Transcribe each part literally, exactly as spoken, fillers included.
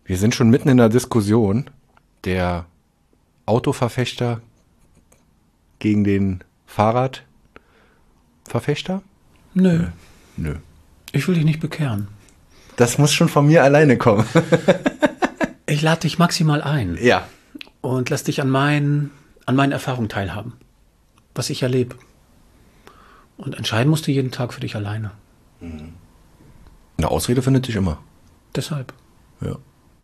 Wir sind schon mitten in der Diskussion der Autoverfechter gegen den Fahrradverfechter? Nö. Nö. Nö. Ich will dich nicht bekehren. Das muss schon von mir alleine kommen. Ich lade dich maximal ein. Ja. Und lass dich an, mein, an meinen Erfahrungen teilhaben. Was ich erlebe. Und entscheiden musst du jeden Tag für dich alleine. Eine Ausrede findet sich immer. Deshalb. Ja.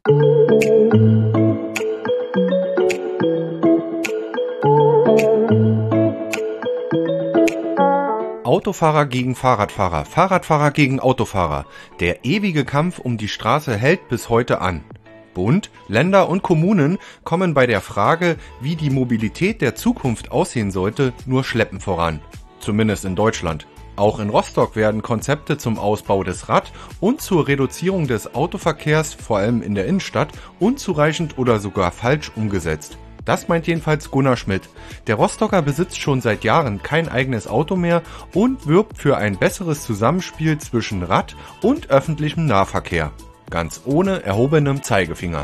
Autofahrer gegen Fahrradfahrer, Fahrradfahrer gegen Autofahrer. Der ewige Kampf um die Straße hält bis heute an. Bund, Länder und Kommunen kommen bei der Frage, wie die Mobilität der Zukunft aussehen sollte, nur schleppend voran. Zumindest in Deutschland. Auch in Rostock werden Konzepte zum Ausbau des Rad- und zur Reduzierung des Autoverkehrs, vor allem in der Innenstadt, unzureichend oder sogar falsch umgesetzt. Das meint jedenfalls Gunnar Schmidt. Der Rostocker besitzt schon seit Jahren kein eigenes Auto mehr und wirbt für ein besseres Zusammenspiel zwischen Rad- und öffentlichem Nahverkehr. Ganz ohne erhobenem Zeigefinger.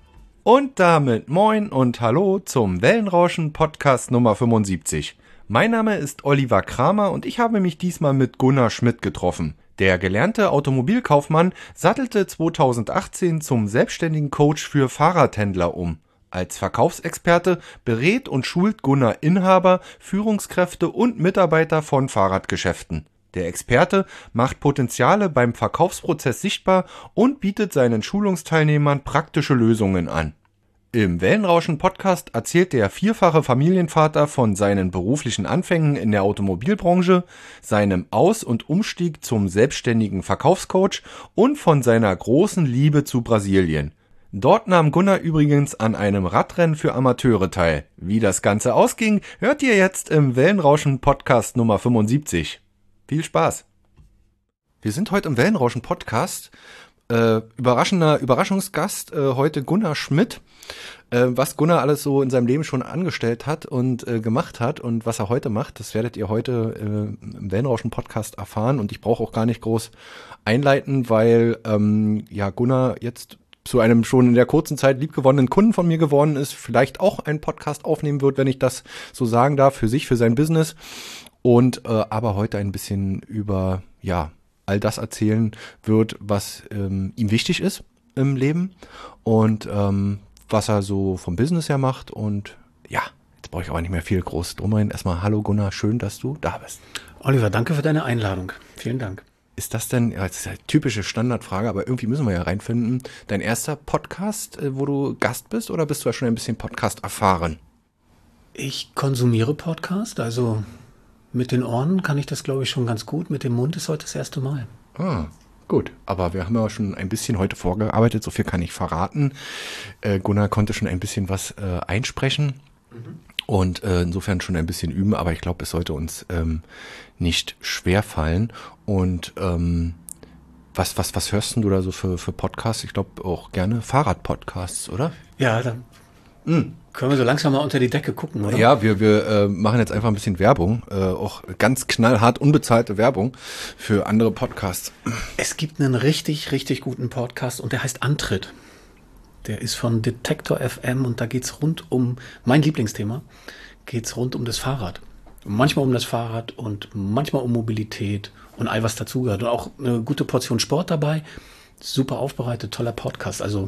Und damit moin und hallo zum Wellenrauschen Podcast Nummer fünfundsiebzig. Mein Name ist Oliver Kramer und ich habe mich diesmal mit Gunnar Schmidt getroffen. Der gelernte Automobilkaufmann sattelte zweitausendachtzehn zum selbstständigen Coach für Fahrradhändler um. Als Verkaufsexperte berät und schult Gunnar Inhaber, Führungskräfte und Mitarbeiter von Fahrradgeschäften. Der Experte macht Potenziale beim Verkaufsprozess sichtbar und bietet seinen Schulungsteilnehmern praktische Lösungen an. Im Wellenrauschen-Podcast erzählt der vierfache Familienvater von seinen beruflichen Anfängen in der Automobilbranche, seinem Aus- und Umstieg zum selbstständigen Verkaufscoach und von seiner großen Liebe zu Brasilien. Dort nahm Gunnar übrigens an einem Radrennen für Amateure teil. Wie das Ganze ausging, hört ihr jetzt im Wellenrauschen-Podcast Nummer fünfundsiebzig. Viel Spaß! Wir sind heute im Wellenrauschen-Podcast. Äh, überraschender Überraschungsgast, äh, heute Gunnar Schmidt. Äh, was Gunnar alles so in seinem Leben schon angestellt hat und äh, gemacht hat und was er heute macht, das werdet ihr heute äh, im Wellenrauschen-Podcast erfahren. Und ich brauche auch gar nicht groß einleiten, weil ähm, ja Gunnar jetzt zu einem schon in der kurzen Zeit liebgewonnenen Kunden von mir geworden ist, vielleicht auch einen Podcast aufnehmen wird, wenn ich das so sagen darf, für sich, für sein Business. Und äh, aber heute ein bisschen über ja all das erzählen wird, was ähm, ihm wichtig ist im Leben und ähm, was er so vom Business her macht. Und ja, jetzt brauche ich aber nicht mehr viel groß drum rein. Erstmal hallo Gunnar, schön, dass du da bist. Oliver, danke für deine Einladung. Vielen Dank. Ist das denn, ja, das ist ja eine typische Standardfrage, aber irgendwie müssen wir ja reinfinden, dein erster Podcast, äh, wo du Gast bist, oder bist du ja schon ein bisschen Podcast erfahren? Ich konsumiere Podcast, also mit den Ohren kann ich das, glaube ich, schon ganz gut. Mit dem Mund ist heute das erste Mal. Ah, gut. Aber wir haben ja schon ein bisschen heute vorgearbeitet, so viel kann ich verraten. Äh, Gunnar konnte schon ein bisschen was äh, einsprechen mhm. und äh, insofern schon ein bisschen üben, aber ich glaube, es sollte uns ähm, nicht schwer fallen. Und ähm, was, was, was hörst du da so für, für Podcasts? Ich glaube auch gerne Fahrradpodcasts, oder? Ja, dann mhm. können wir so langsam mal unter die Decke gucken, oder? Ja, wir, wir äh, machen jetzt einfach ein bisschen Werbung, äh, auch ganz knallhart unbezahlte Werbung für andere Podcasts. Es gibt einen richtig, richtig guten Podcast und der heißt Antritt. Der ist von Detektor F M und da geht's rund um, mein Lieblingsthema, geht's rund um das Fahrrad. Manchmal um das Fahrrad und manchmal um Mobilität und all was dazugehört. Und auch eine gute Portion Sport dabei. Super aufbereitet, toller Podcast. Also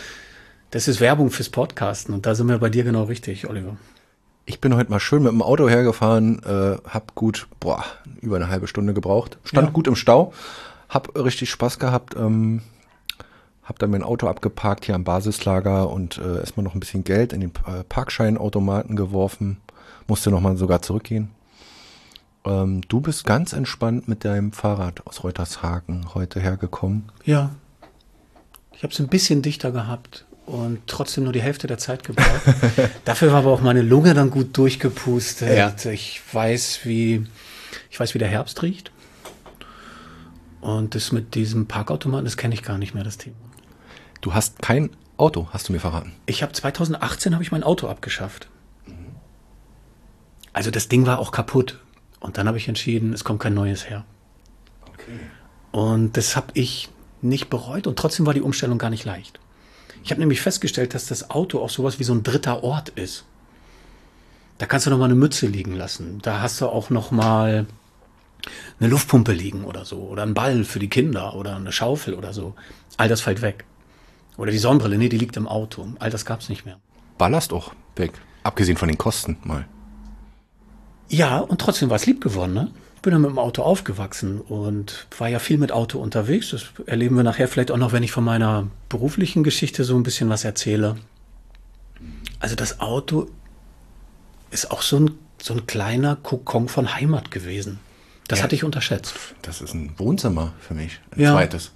das ist Werbung fürs Podcasten und da sind wir bei dir genau richtig, Oliver. Ich bin heute mal schön mit dem Auto hergefahren, äh, hab gut, boah, über eine halbe Stunde gebraucht. Stand ja. gut im Stau, hab richtig Spaß gehabt, ähm, hab dann mein Auto abgeparkt hier am Basislager und äh, erstmal noch ein bisschen Geld in den äh, Parkscheinautomaten geworfen. Musste nochmal sogar zurückgehen. Ähm, du bist ganz entspannt mit deinem Fahrrad aus Reutershagen heute hergekommen. Ja, ich habe es ein bisschen dichter gehabt. Und trotzdem nur die Hälfte der Zeit gebraucht. Dafür war aber auch meine Lunge dann gut durchgepustet. Ja. Ich weiß, wie, ich weiß, wie der Herbst riecht. Und das mit diesem Parkautomaten, das kenne ich gar nicht mehr, das Thema. Du hast kein Auto, hast du mir verraten. Ich habe zweitausendachtzehn habe ich mein Auto abgeschafft. Also das Ding war auch kaputt. Und dann habe ich entschieden, es kommt kein neues her. Okay. Und das habe ich nicht bereut. Und trotzdem war die Umstellung gar nicht leicht. Ich habe nämlich festgestellt, dass das Auto auch sowas wie so ein dritter Ort ist. Da kannst du noch mal eine Mütze liegen lassen. Da hast du auch noch mal eine Luftpumpe liegen oder so. Oder einen Ball für die Kinder oder eine Schaufel oder so. All das fällt weg. Oder die Sonnenbrille, nee, die liegt im Auto. All das gab's nicht mehr. Ballast auch weg. Abgesehen von den Kosten mal. Ja, und trotzdem war es lieb geworden, ne? Bin dann mit dem Auto aufgewachsen und war ja viel mit Auto unterwegs. Das erleben wir nachher vielleicht auch noch, wenn ich von meiner beruflichen Geschichte so ein bisschen was erzähle. Also das Auto ist auch so ein, so ein kleiner Kokon von Heimat gewesen. Das Ja. hatte ich unterschätzt. Das ist ein Wohnzimmer für mich. Ein Ja. zweites.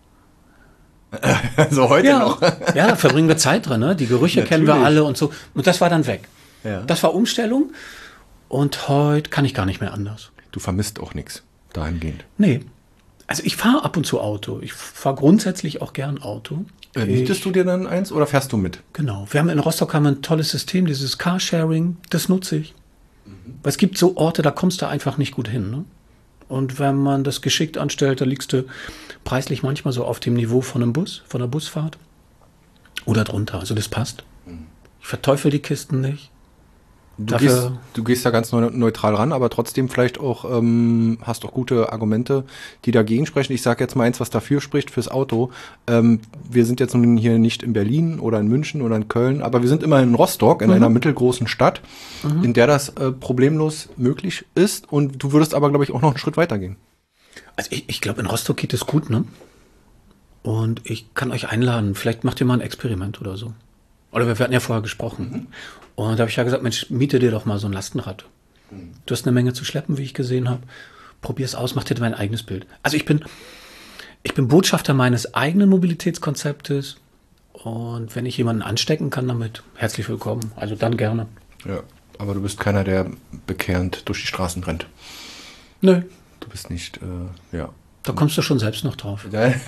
So heute Ja, noch. ja, da verbringen wir Zeit drin, ne? Die Gerüche kennen wir Natürlich. alle und so. Und das war dann weg. Ja. Das war Umstellung und heute kann ich gar nicht mehr anders. Du vermisst auch nichts dahingehend. Nee. Also ich fahre ab und zu Auto. Ich fahre grundsätzlich auch gern Auto. Äh, mietest du dir dann eins oder fährst du mit? Genau. Wir haben in Rostock haben wir ein tolles System, dieses Carsharing, das nutze ich. Weil es gibt so Orte, da kommst du einfach nicht gut hin. Ne? Und wenn man das geschickt anstellt, da liegst du preislich manchmal so auf dem Niveau von einem Bus, von einer Busfahrt. Oder drunter. Also das passt. Ich verteufel die Kisten nicht. Du, Dafür- gehst, du gehst da ganz neu- neutral ran, aber trotzdem vielleicht auch, ähm, hast auch gute Argumente, die dagegen sprechen. Ich sage jetzt mal eins, was dafür spricht fürs Auto. Ähm, wir sind jetzt nun hier nicht in Berlin oder in München oder in Köln, aber wir sind immer in Rostock, in Mhm. einer mittelgroßen Stadt, mhm. in der das äh, problemlos möglich ist. Und du würdest aber, glaube ich, auch noch einen Schritt weiter gehen. Also ich, ich glaube, in Rostock geht es gut, ne? Und ich kann euch einladen, vielleicht macht ihr mal ein Experiment oder so. Oder wir hatten ja vorher gesprochen. Mhm. Und da habe ich ja gesagt, Mensch, miete dir doch mal so ein Lastenrad. Mhm. Du hast eine Menge zu schleppen, wie ich gesehen habe. Probier's aus, mach dir dein eigenes Bild. Also ich bin, ich bin Botschafter meines eigenen Mobilitätskonzeptes. Und wenn ich jemanden anstecken kann damit, herzlich willkommen. Also dann gerne. Ja, aber du bist keiner, der bekehrend durch die Straßen rennt. Nö, Du bist nicht, äh, ja. da kommst du schon selbst noch drauf.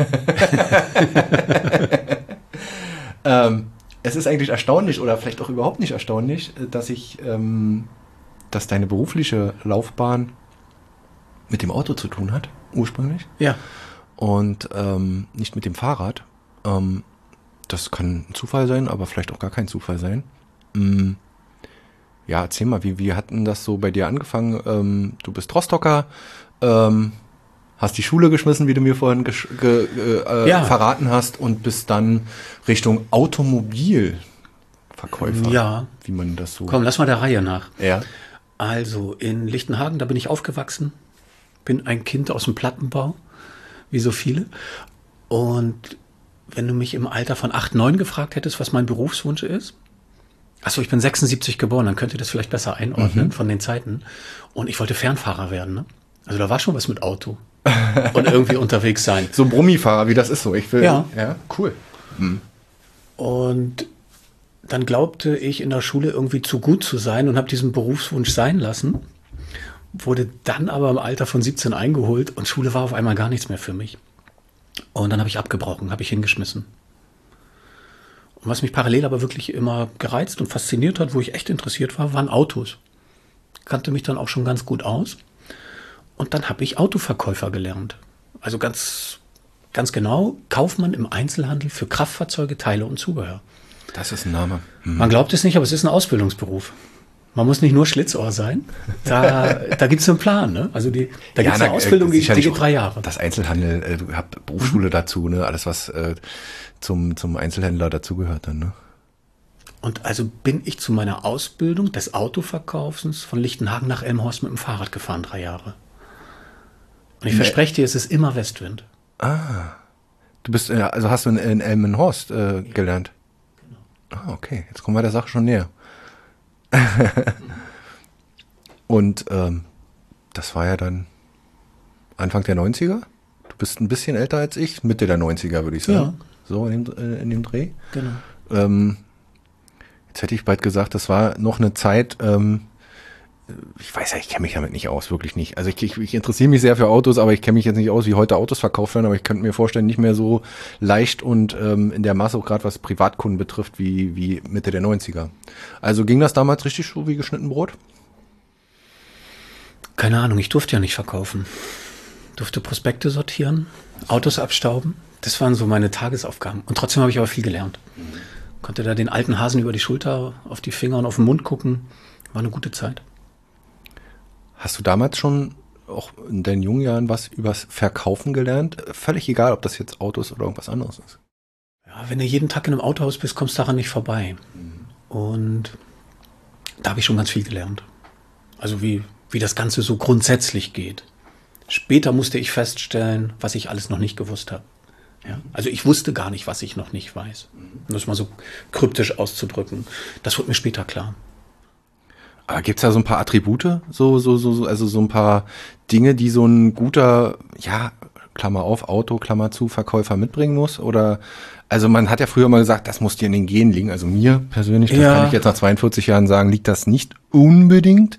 ähm, es ist eigentlich erstaunlich oder vielleicht auch überhaupt nicht erstaunlich, dass ich, ähm, dass deine berufliche Laufbahn mit dem Auto zu tun hat, ursprünglich, Ja. und ähm, nicht mit dem Fahrrad. Ähm, das kann ein Zufall sein, aber vielleicht auch gar kein Zufall sein. Mm, ja, erzähl mal, wie, wie hat denn das so bei dir angefangen? Ähm, du bist Rostocker, ähm, hast die Schule geschmissen, wie du mir vorhin gesch- ge, äh, Ja. verraten hast, und bist dann Richtung Automobilverkäufer. Ja. Wie man das so... Komm, lass mal der Reihe nach. Ja. Also in Lichtenhagen, da bin ich aufgewachsen. Bin ein Kind aus dem Plattenbau, wie so viele. Und wenn du mich im Alter von acht, neun gefragt hättest, was mein Berufswunsch ist, achso, ich bin sechsundsiebzig geboren, dann könnt ihr das vielleicht besser einordnen von den Zeiten. Und ich wollte Fernfahrer werden. Ne? Also da war schon was mit Auto und irgendwie unterwegs sein. So ein Brummifahrer, wie das ist so. Ich will, Ja. ja, cool. Und dann glaubte ich in der Schule irgendwie zu gut zu sein und habe diesen Berufswunsch sein lassen. Wurde dann aber im Alter von siebzehn eingeholt und Schule war auf einmal gar nichts mehr für mich. Und dann habe ich abgebrochen, habe ich hingeschmissen. Und was mich parallel aber wirklich immer gereizt und fasziniert hat, wo ich echt interessiert war, waren Autos. Kannte mich dann auch schon ganz gut aus. Und dann habe ich Autoverkäufer gelernt. Also ganz, ganz genau, Kaufmann im Einzelhandel für Kraftfahrzeuge, Teile und Zubehör. Das ist ein Name. Hm. Man glaubt es nicht, aber es ist ein Ausbildungsberuf. Man muss nicht nur Schlitzohr sein. Da, da gibt es einen Plan. Ne? Also die, da gibt es na, eine Ausbildung, die, die sicherlich geht auch drei Jahre. Das Einzelhandel, äh, du habt Berufsschule dazu, ne? Alles, was äh, zum, zum Einzelhändler dazugehört dann, ne? Und also bin ich zu meiner Ausbildung des Autoverkaufens von Lichtenhagen nach Elmhorst mit dem Fahrrad gefahren, drei Jahre. Und ich Nee. verspreche dir, es ist immer Westwind. Du bist, äh, also hast du in, in Elmenhorst äh, gelernt? Ah, okay. Jetzt kommen wir der Sache schon näher. Und ähm, das war ja dann Anfang der neunziger? Du bist ein bisschen älter als ich, Mitte der neunziger, würde ich sagen. Ja. So in dem, äh, in dem Dreh. Genau. Ähm, jetzt hätte ich bald gesagt, das war noch eine Zeit, ähm, ich weiß ja, ich kenne mich damit nicht aus, wirklich nicht. Also ich, ich, ich interessiere mich sehr für Autos, aber ich kenne mich jetzt nicht aus, wie heute Autos verkauft werden, aber ich könnte mir vorstellen, nicht mehr so leicht und ähm, in der Masse, auch gerade was Privatkunden betrifft, wie, wie Mitte der neunziger. Also ging das damals richtig so wie geschnitten Brot? Keine Ahnung, ich durfte ja nicht verkaufen. Durfte Prospekte sortieren, Autos abstauben. Das waren so meine Tagesaufgaben. Und trotzdem habe ich aber viel gelernt. Konnte da den alten Hasen über die Schulter, auf die Finger und auf den Mund gucken. War eine gute Zeit. Hast du damals schon auch in deinen jungen Jahren was übers Verkaufen gelernt? Völlig egal, ob das jetzt Autos oder irgendwas anderes ist. Ja, wenn du jeden Tag in einem Autohaus bist, kommst du daran nicht vorbei. Mhm. Und da habe ich schon ganz viel gelernt. Also wie, wie das Ganze so grundsätzlich geht. Später musste ich feststellen, was ich alles noch nicht gewusst habe. Ja? Also ich wusste gar nicht, was ich noch nicht weiß. Um das mal so kryptisch auszudrücken. Das wurde mir später klar. Aber gibt es da so ein paar Attribute, so, so, so, also so ein paar Dinge, die so ein guter, ja, Klammer auf, Auto, Klammer zu, Verkäufer mitbringen muss? Oder, also man hat ja früher mal gesagt, das muss dir in den Genen liegen. Also mir persönlich, das ja. kann ich jetzt nach zweiundvierzig Jahren sagen, liegt das nicht unbedingt.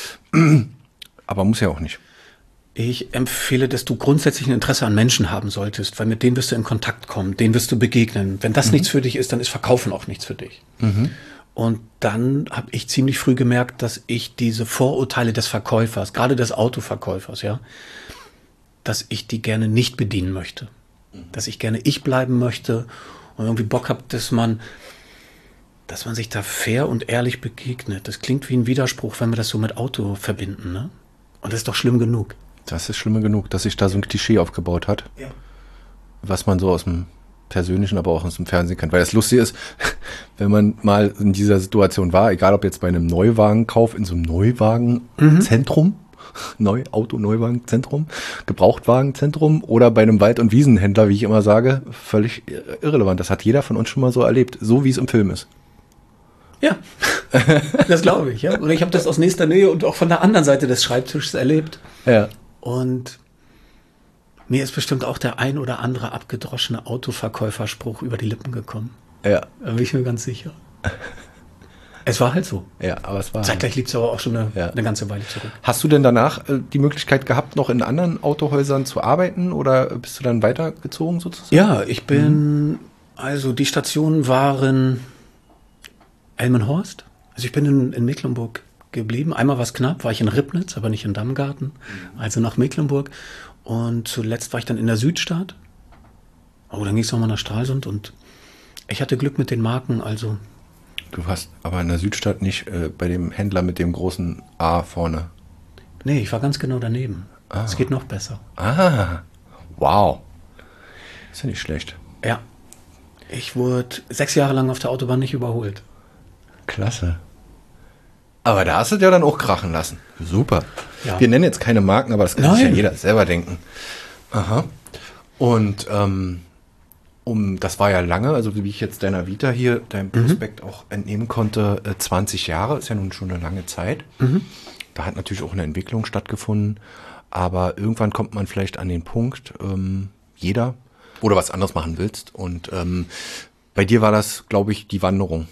Aber muss ja auch nicht. Ich empfehle, dass du grundsätzlich ein Interesse an Menschen haben solltest, weil mit denen wirst du in Kontakt kommen, denen wirst du begegnen. Wenn das mhm. nichts für dich ist, dann ist Verkaufen auch nichts für dich. Mhm. Und dann habe ich ziemlich früh gemerkt, dass ich diese Vorurteile des Verkäufers, gerade des Autoverkäufers, ja, dass ich die gerne nicht bedienen möchte. Dass ich gerne ich bleiben möchte und irgendwie Bock habe, dass man, dass man sich da fair und ehrlich begegnet. Das klingt wie ein Widerspruch, wenn wir das so mit Auto verbinden, ne? Und das ist doch schlimm genug. Das ist schlimm genug, dass sich da so ein Klischee aufgebaut hat. Ja. Was man so aus dem Persönlichen, aber auch aus dem Fernsehen kennt. Weil das Lustige ist, wenn man mal in dieser Situation war, egal ob jetzt bei einem Neuwagenkauf in so einem Neuwagenzentrum, mhm. Neu, Auto-Neuwagenzentrum, Gebrauchtwagenzentrum oder bei einem Wald- und Wiesenhändler, wie ich immer sage, völlig irrelevant. Das hat jeder von uns schon mal so erlebt, so wie es im Film ist. Ja, das glaube ich. Ja. Und ich habe das aus nächster Nähe und auch von der anderen Seite des Schreibtisches erlebt. Ja. Und mir ist bestimmt auch der ein oder andere abgedroschene Autoverkäuferspruch über die Lippen gekommen. Ja. Da bin ich mir ganz sicher. Es war halt so. Ja, aber es war. Zeitgleich liegt es aber auch schon eine, ja. eine ganze Weile zurück. Hast du denn danach äh, die Möglichkeit gehabt, noch in anderen Autohäusern zu arbeiten oder bist du dann weitergezogen sozusagen? Ja, ich bin, mhm. also die Stationen waren Elmenhorst. Also ich bin in, in Mecklenburg geblieben. Einmal war es knapp, war ich in Ribnitz, aber nicht in Damgarten. Mhm. Also nach Mecklenburg. Und zuletzt war ich dann in der Südstadt. Oh, dann ging es nochmal nach Stralsund und ich hatte Glück mit den Marken, also. Du warst aber in der Südstadt nicht äh, bei dem Händler mit dem großen A vorne. Nee, ich war ganz genau daneben. Ah. Es geht noch besser. Ah, wow. Ist ja nicht schlecht. Ja. Ich wurde sechs Jahre lang auf der Autobahn nicht überholt. Klasse. Aber da hast du ja dann auch krachen lassen. Super. Ja. Wir nennen jetzt keine Marken, aber das kann sich ja jeder selber denken. Aha. Und ähm, um, das war ja lange, also wie ich jetzt deiner Vita hier, deinem Prospekt mhm. auch entnehmen konnte, äh, zwanzig Jahre, ist ja nun schon eine lange Zeit. Mhm. Da hat natürlich auch eine Entwicklung stattgefunden, aber irgendwann kommt man vielleicht an den Punkt, ähm, jeder, wo du was anderes machen willst. Und ähm, bei dir war das, glaube ich, die Wanderung.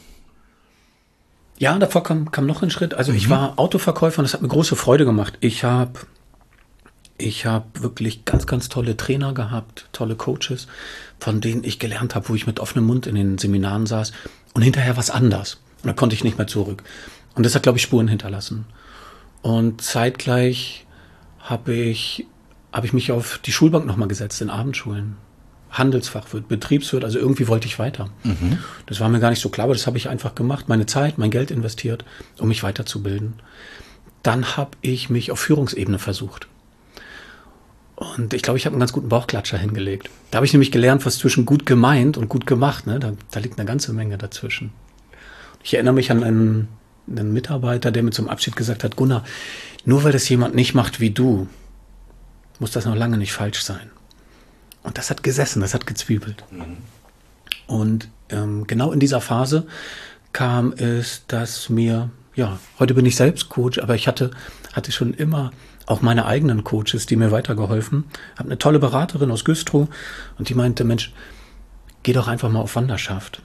Ja, davor kam, kam noch ein Schritt. Also mhm. ich war Autoverkäufer und das hat mir große Freude gemacht. Ich habe ich hab wirklich ganz, ganz tolle Trainer gehabt, tolle Coaches, von denen ich gelernt habe, wo ich mit offenem Mund in den Seminaren saß und hinterher was anders. Und da konnte ich nicht mehr zurück. Und das hat, glaube ich, Spuren hinterlassen. Und zeitgleich habe ich, hab ich mich auf die Schulbank nochmal gesetzt, in Abendschulen. Handelsfachwirt, Betriebswirt, also irgendwie wollte ich weiter. Mhm. Das war mir gar nicht so klar, aber das habe ich einfach gemacht, meine Zeit, mein Geld investiert, um mich weiterzubilden. Dann habe ich mich auf Führungsebene versucht. Und ich glaube, ich habe einen ganz guten Bauchklatscher hingelegt. Da habe ich nämlich gelernt, was zwischen gut gemeint und gut gemacht, ne? da, da liegt eine ganze Menge dazwischen. Ich erinnere mich an einen, einen Mitarbeiter, der mir zum Abschied gesagt hat, Gunnar, nur weil das jemand nicht macht wie du, muss das noch lange nicht falsch sein. Und das hat gesessen, das hat gezwiebelt. Mhm. Und ähm, genau in dieser Phase kam es, dass mir, ja, heute bin ich selbst Coach, aber ich hatte, hatte schon immer auch meine eigenen Coaches, die mir weitergeholfen. Ich habe eine tolle Beraterin aus Güstrow und die meinte, Mensch, geh doch einfach mal auf Wanderschaft.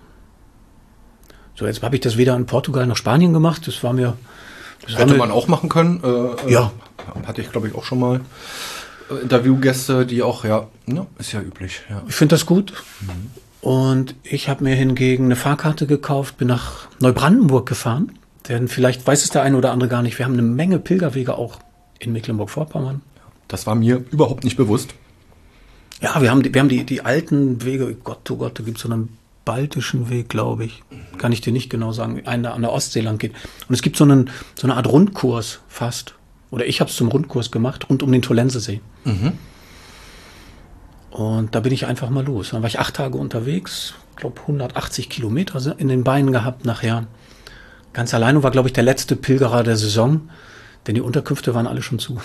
So, jetzt habe ich das weder in Portugal noch Spanien gemacht. Das war mir... Das hätte man auch machen können. Äh, ja. Hatte ich, glaube ich, auch schon mal. Interviewgäste, die auch, ja, ne, ist ja üblich. Ja. Ich finde das gut. Mhm. Und ich habe mir hingegen eine Fahrkarte gekauft, bin nach Neubrandenburg gefahren. Denn vielleicht weiß es der eine oder andere gar nicht, wir haben eine Menge Pilgerwege auch in Mecklenburg-Vorpommern. Das war mir überhaupt nicht bewusst. Ja, wir haben die, wir haben die, die alten Wege, Gott, oh Gott, da gibt es so eine Baltischen Weg, glaube ich. Kann ich dir nicht genau sagen. Einer an der Ostsee lang geht. Und es gibt so, einen, so eine Art Rundkurs fast. Oder ich habe es zum Rundkurs gemacht, rund um den Tollensesee. Mhm. Und da bin ich einfach mal los. Dann war ich acht Tage unterwegs, glaube hundertachtzig Kilometer in den Beinen gehabt nachher. Ganz allein und war, glaube ich, der letzte Pilgerer der Saison, denn die Unterkünfte waren alle schon zu.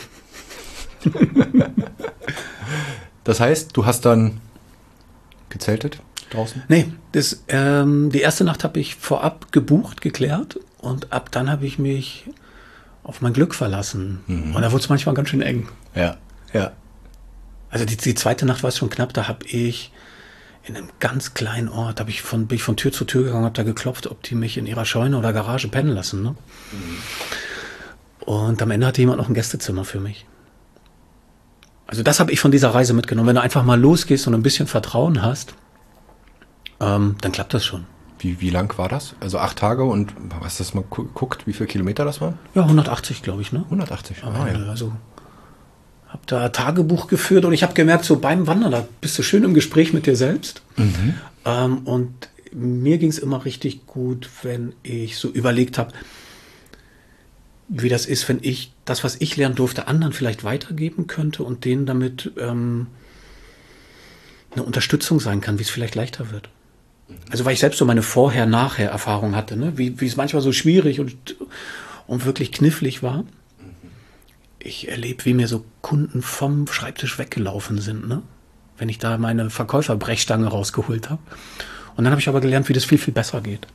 Das heißt, du hast dann gezeltet draußen? Nee, das, ähm, die erste Nacht habe ich vorab gebucht, geklärt und ab dann habe ich mich auf mein Glück verlassen. Mhm. Und da wurde es manchmal ganz schön eng. Ja, ja. Also die, die zweite Nacht war es schon knapp, da habe ich in einem ganz kleinen Ort, hab ich von, bin ich von Tür zu Tür gegangen, habe da geklopft, ob die mich in ihrer Scheune oder Garage pennen lassen. Ne? Mhm. Und am Ende hatte jemand noch ein Gästezimmer für mich. Also das habe ich von dieser Reise mitgenommen. Wenn du einfach mal losgehst und ein bisschen Vertrauen hast, ähm, dann klappt das schon. Wie, wie lang war das? Also acht Tage und hast du das mal geguckt, wie viele Kilometer das waren? Ja, hundertachtzig, glaube ich. Ne? hundertachtzig, ah, ja. Also habe da Tagebuch geführt und ich habe gemerkt, so beim Wandern, da bist du schön im Gespräch mit dir selbst. Mhm. Ähm, und mir ging es immer richtig gut, wenn ich so überlegt habe, wie das ist, wenn ich das, was ich lernen durfte, anderen vielleicht weitergeben könnte und denen damit ähm, eine Unterstützung sein kann, wie es vielleicht leichter wird. Also weil ich selbst so meine Vorher-Nachher-Erfahrung hatte, ne? wie, wie es manchmal so schwierig und, und wirklich knifflig war. Ich erlebe, wie mir so Kunden vom Schreibtisch weggelaufen sind, ne? Wenn ich da meine Verkäuferbrechstange rausgeholt habe. Und dann habe ich aber gelernt, wie das viel, viel besser geht.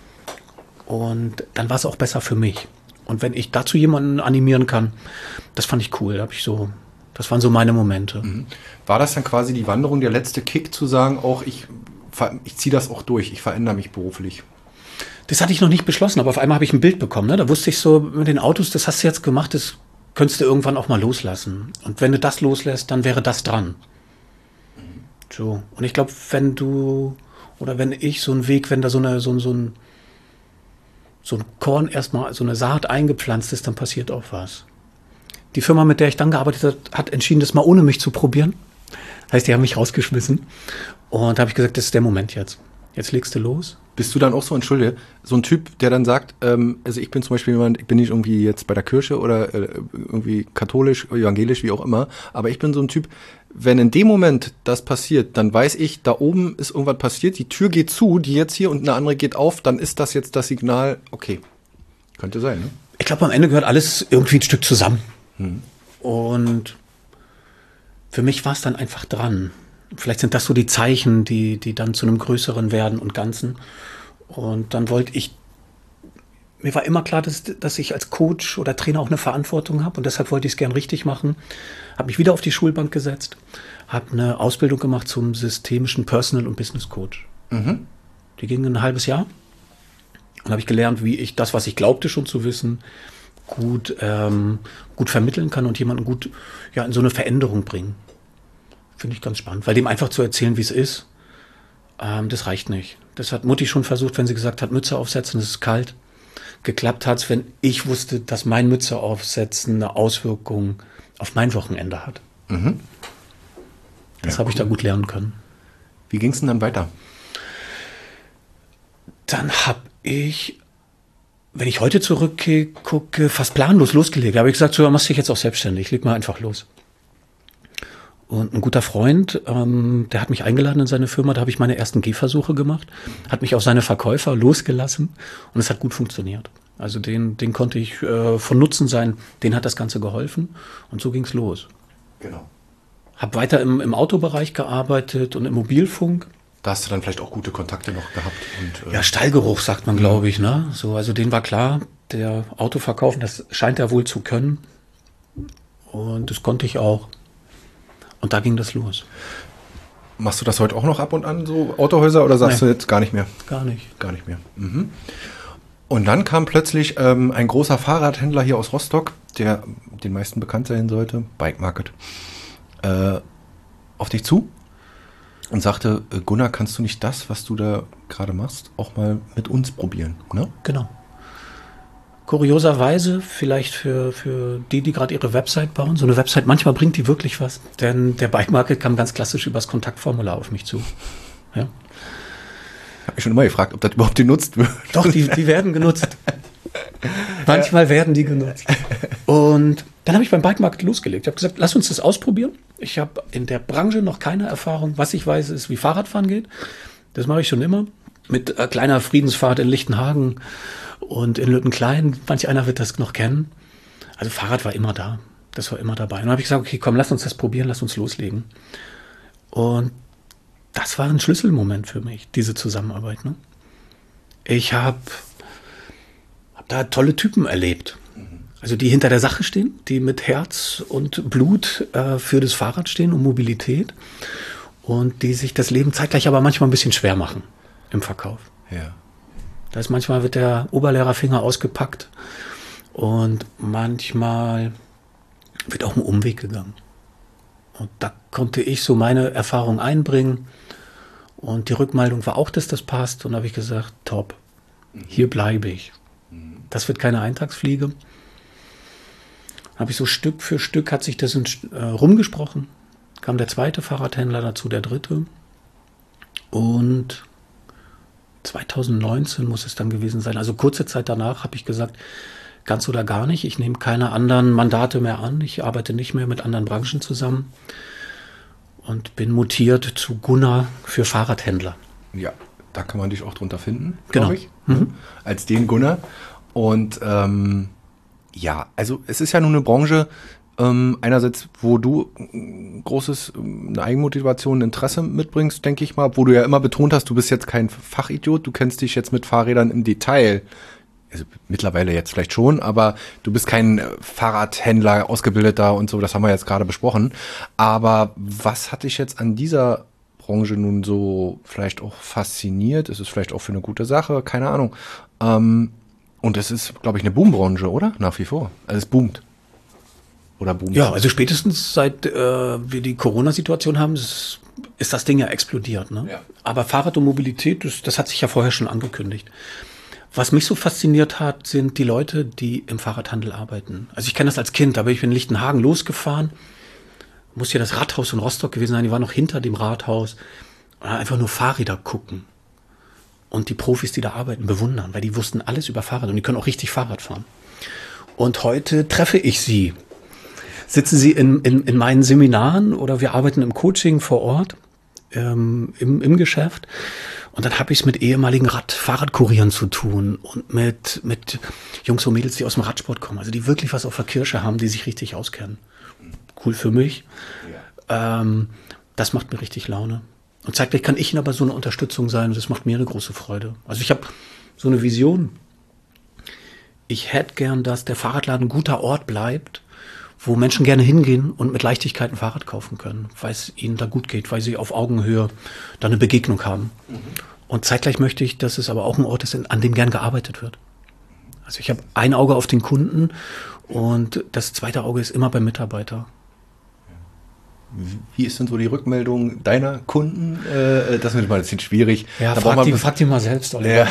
Und dann war es auch besser für mich. Und wenn ich dazu jemanden animieren kann, das fand ich cool. Da habe ich so, das waren so meine Momente. Mhm. War das dann quasi die Wanderung, der letzte Kick, zu sagen, auch ich, ich ziehe das auch durch, ich verändere mich beruflich? Das hatte ich noch nicht beschlossen, aber auf einmal habe ich ein Bild bekommen. Ne? Da wusste ich so, mit den Autos, das hast du jetzt gemacht, das könntest du irgendwann auch mal loslassen. Und wenn du das loslässt, dann wäre das dran. So. Und ich glaube, wenn du, oder wenn ich so einen Weg, wenn da so, eine, so, so, ein, so ein Korn erstmal, so eine Saat eingepflanzt ist, dann passiert auch was. Die Firma, mit der ich dann gearbeitet habe, hat entschieden, das mal ohne mich zu probieren. Das heißt, die haben mich rausgeschmissen. Und da habe ich gesagt, das ist der Moment jetzt. Jetzt legst du los. Bist du dann auch so, entschuldige, so ein Typ, der dann sagt, ähm, also ich bin zum Beispiel jemand, ich bin nicht irgendwie jetzt bei der Kirche oder äh, irgendwie katholisch, evangelisch, wie auch immer, aber ich bin so ein Typ, wenn in dem Moment das passiert, dann weiß ich, da oben ist irgendwas passiert, die Tür geht zu, die jetzt hier und eine andere geht auf, dann ist das jetzt das Signal, okay, könnte sein, ne? Ich glaube, am Ende gehört alles irgendwie ein Stück zusammen. Hm. Und für mich war es dann einfach dran. Vielleicht sind das so die Zeichen, die, die dann zu einem Größeren werden und Ganzen. Und dann wollte ich, mir war immer klar, dass, dass ich als Coach oder Trainer auch eine Verantwortung habe und deshalb wollte ich es gern richtig machen. Habe mich wieder auf die Schulbank gesetzt, habe eine Ausbildung gemacht zum systemischen Personal- und Business Coach. Mhm. Die ging ein halbes Jahr und habe ich gelernt, wie ich das, was ich glaubte schon zu wissen, gut, ähm, gut vermitteln kann und jemanden gut ja, in so eine Veränderung bringen. Finde ich ganz spannend, weil dem einfach zu erzählen, wie es ist, ähm, das reicht nicht. Das hat Mutti schon versucht, wenn sie gesagt hat, Mütze aufsetzen, es ist kalt. Geklappt hat es, wenn ich wusste, dass mein Mütze aufsetzen eine Auswirkung auf mein Wochenende hat. Mhm. Das ja, habe cool. ich da gut lernen können. Wie ging es denn dann weiter? Dann habe ich, wenn ich heute zurückgucke, fast planlos losgelegt. Da habe ich gesagt, so, machst dich jetzt auch selbstständig, leg mal einfach los. Und ein guter Freund, ähm, der hat mich eingeladen in seine Firma, da habe ich meine ersten Gehversuche gemacht, hat mich auf seine Verkäufer losgelassen und es hat gut funktioniert. Also den, den konnte ich äh, von Nutzen sein, den hat das Ganze geholfen und so ging es los. Genau. Habe weiter im, im Autobereich gearbeitet und im Mobilfunk. Da hast du dann vielleicht auch gute Kontakte noch gehabt. Und, äh ja, Stallgeruch sagt man, glaube ich. Ne? So, also den war klar, der Autoverkaufen, das scheint er wohl zu können und das konnte ich auch. Und da ging das los. Machst du das heute auch noch ab und an, so Autohäuser, oder sagst nee. du jetzt gar nicht mehr? Gar nicht. Gar nicht mehr. Mhm. Und dann kam plötzlich ähm, ein großer Fahrradhändler hier aus Rostock, der den meisten bekannt sein sollte, Bike Market, äh, auf dich zu und sagte, Gunnar, kannst du nicht das, was du da gerade machst, auch mal mit uns probieren? Ne? Genau. Kurioserweise, vielleicht für, für die, die gerade ihre Website bauen, so eine Website, manchmal bringt die wirklich was. Denn der Bike Market kam ganz klassisch übers Kontaktformular auf mich zu. Ja. Ich habe mich schon immer gefragt, ob das überhaupt genutzt wird. Doch, die, die werden genutzt. Manchmal werden die genutzt. Und dann habe ich beim Bikemarkt losgelegt. Ich habe gesagt, lass uns das ausprobieren. Ich habe in der Branche noch keine Erfahrung. Was ich weiß, ist, wie Fahrradfahren geht. Das mache ich schon immer. Mit äh, kleiner Friedensfahrt in Lichtenhagen und in Lüttenklein. Manch einer wird das noch kennen. Also Fahrrad war immer da. Das war immer dabei. Und dann habe ich gesagt, okay, komm, lass uns das probieren, lass uns loslegen. Und das war ein Schlüsselmoment für mich, diese Zusammenarbeit. Ne? Ich habe hab da tolle Typen erlebt. Also die hinter der Sache stehen, die mit Herz und Blut äh, für das Fahrrad stehen und Mobilität. Und die sich das Leben zeitgleich aber manchmal ein bisschen schwer machen im Verkauf. Ja. Da ist manchmal wird der Oberlehrerfinger ausgepackt und manchmal wird auch ein Umweg gegangen. Und da konnte ich so meine Erfahrung einbringen. Und die Rückmeldung war auch, dass das passt. Und da habe ich gesagt, top, hier bleibe ich. Das wird keine Eintagsfliege. Dann habe ich so Stück für Stück, hat sich das in, äh, rumgesprochen. Kam der zweite Fahrradhändler dazu, der dritte. Und zwanzig neunzehn muss es dann gewesen sein. Also kurze Zeit danach habe ich gesagt, ganz oder gar nicht. Ich nehme keine anderen Mandate mehr an. Ich arbeite nicht mehr mit anderen Branchen zusammen. Und bin mutiert zu Gunnar für Fahrradhändler. Ja, da kann man dich auch drunter finden, genau. glaube ich. Mhm. Als den Gunnar. Und ähm, ja, also es ist ja nun eine Branche, ähm, einerseits, wo du ein großes, eine Eigenmotivation, ein Interesse mitbringst, denke ich mal, wo du ja immer betont hast, du bist jetzt kein Fachidiot, du kennst dich jetzt mit Fahrrädern im Detail. Also mittlerweile jetzt vielleicht schon, aber du bist kein Fahrradhändler, Ausgebildeter und so, das haben wir jetzt gerade besprochen. Aber was hat dich jetzt an dieser Branche nun so vielleicht auch fasziniert? Ist es vielleicht auch für eine gute Sache? Keine Ahnung. Ähm, und es ist, glaube ich, eine Boombranche, oder? Nach wie vor. Also es boomt. Oder boomt. Ja, also spätestens seit äh, wir die Corona-Situation haben, ist, ist das Ding ja explodiert. Ne? Ja. Aber Fahrrad und Mobilität, das, das hat sich ja vorher schon angekündigt. Was mich so fasziniert hat, sind die Leute, die im Fahrradhandel arbeiten. Also ich kenne das als Kind, aber ich bin in Lichtenhagen losgefahren, muss ja das Rathaus in Rostock gewesen sein, die war noch hinter dem Rathaus. Und einfach nur Fahrräder gucken. Und die Profis, die da arbeiten, bewundern, weil die wussten alles über Fahrrad und die können auch richtig Fahrrad fahren. Und heute treffe ich sie. Sitzen sie in, in, in meinen Seminaren oder wir arbeiten im Coaching vor Ort, ähm, im, im Geschäft. Und dann habe ich es mit ehemaligen Rad-Fahrradkurieren zu tun und mit, mit Jungs und Mädels, die aus dem Radsport kommen, also die wirklich was auf der Kirsche haben, die sich richtig auskennen. Cool für mich. Ja. Ähm, das macht mir richtig Laune. Und zeitgleich kann ich ihnen aber so eine Unterstützung sein und das macht mir eine große Freude. Also ich habe so eine Vision. Ich hätte gern, dass der Fahrradladen ein guter Ort bleibt, wo Menschen gerne hingehen und mit Leichtigkeit ein Fahrrad kaufen können, weil es ihnen da gut geht, weil sie auf Augenhöhe da eine Begegnung haben. Mhm. Und zeitgleich möchte ich, dass es aber auch ein Ort ist, an dem gern gearbeitet wird. Also ich habe ein Auge auf den Kunden und das zweite Auge ist immer beim Mitarbeiter. Wie ist denn so die Rückmeldung deiner Kunden? Äh, das ist mal ein bisschen schwierig. Ja, da frag, die, frag die mal selbst, Oliver. Ja.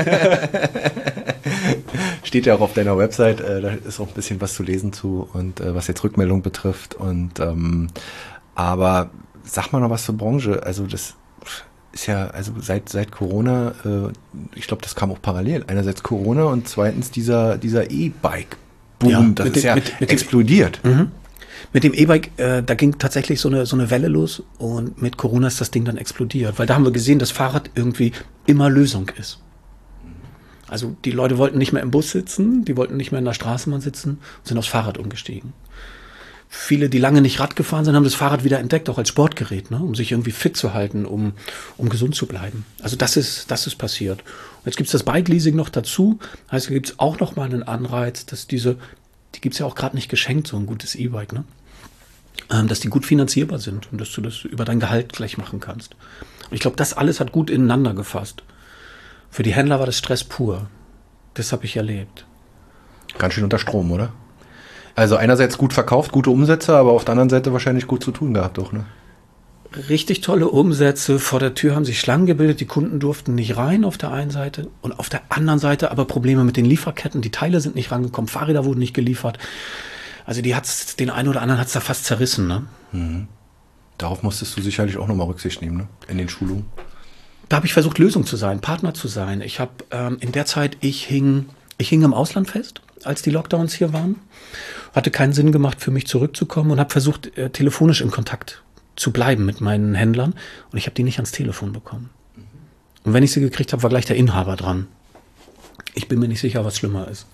Steht ja auch auf deiner Website, äh, da ist auch ein bisschen was zu lesen zu und äh, was jetzt Rückmeldung betrifft. Und ähm, aber sag mal noch was zur Branche. Also das ist ja, also seit seit Corona, äh, ich glaube, das kam auch parallel. Einerseits Corona und zweitens dieser dieser E-Bike-Boom, ja, das ist dem, ja mit, mit explodiert. Dem, mhm. Mit dem E-Bike, äh, da ging tatsächlich so eine so eine Welle los und mit Corona ist das Ding dann explodiert, weil da haben wir gesehen, dass Fahrrad irgendwie immer Lösung ist. Also die Leute wollten nicht mehr im Bus sitzen, die wollten nicht mehr in der Straßenbahn sitzen und sind aufs Fahrrad umgestiegen. Viele, die lange nicht Rad gefahren sind, haben das Fahrrad wieder entdeckt, auch als Sportgerät, ne, um sich irgendwie fit zu halten, um, um gesund zu bleiben. Also das ist, das ist passiert. Und jetzt gibt es das Bike-Leasing noch dazu, heißt, da gibt es auch noch mal einen Anreiz, dass diese, die gibt es ja auch gerade nicht geschenkt, so ein gutes E-Bike, ne? Ähm, dass die gut finanzierbar sind und dass du das über dein Gehalt gleich machen kannst. Und ich glaube, das alles hat gut ineinander gefasst. Für die Händler war das Stress pur. Das habe ich erlebt. Ganz schön unter Strom, oder? Also einerseits gut verkauft, gute Umsätze, aber auf der anderen Seite wahrscheinlich gut zu tun gehabt auch, ne? Richtig tolle Umsätze. Vor der Tür haben sich Schlangen gebildet. Die Kunden durften nicht rein auf der einen Seite. Und auf der anderen Seite aber Probleme mit den Lieferketten. Die Teile sind nicht rangekommen. Fahrräder wurden nicht geliefert. Also die hat's, den einen oder anderen hat's da fast zerrissen, ne? Mhm. Darauf musstest du sicherlich auch nochmal Rücksicht nehmen, ne? In den Schulungen. da habe ich versucht, Lösung zu sein, Partner zu sein. Ich habe ähm, in der Zeit, ich hing, ich hing im Ausland fest, als die Lockdowns hier waren. Hatte keinen Sinn gemacht, für mich zurückzukommen und habe versucht, äh, telefonisch in Kontakt zu bleiben mit meinen Händlern. Und ich habe die nicht ans Telefon bekommen. Und wenn ich sie gekriegt habe, war gleich der Inhaber dran. Ich bin mir nicht sicher, was schlimmer ist.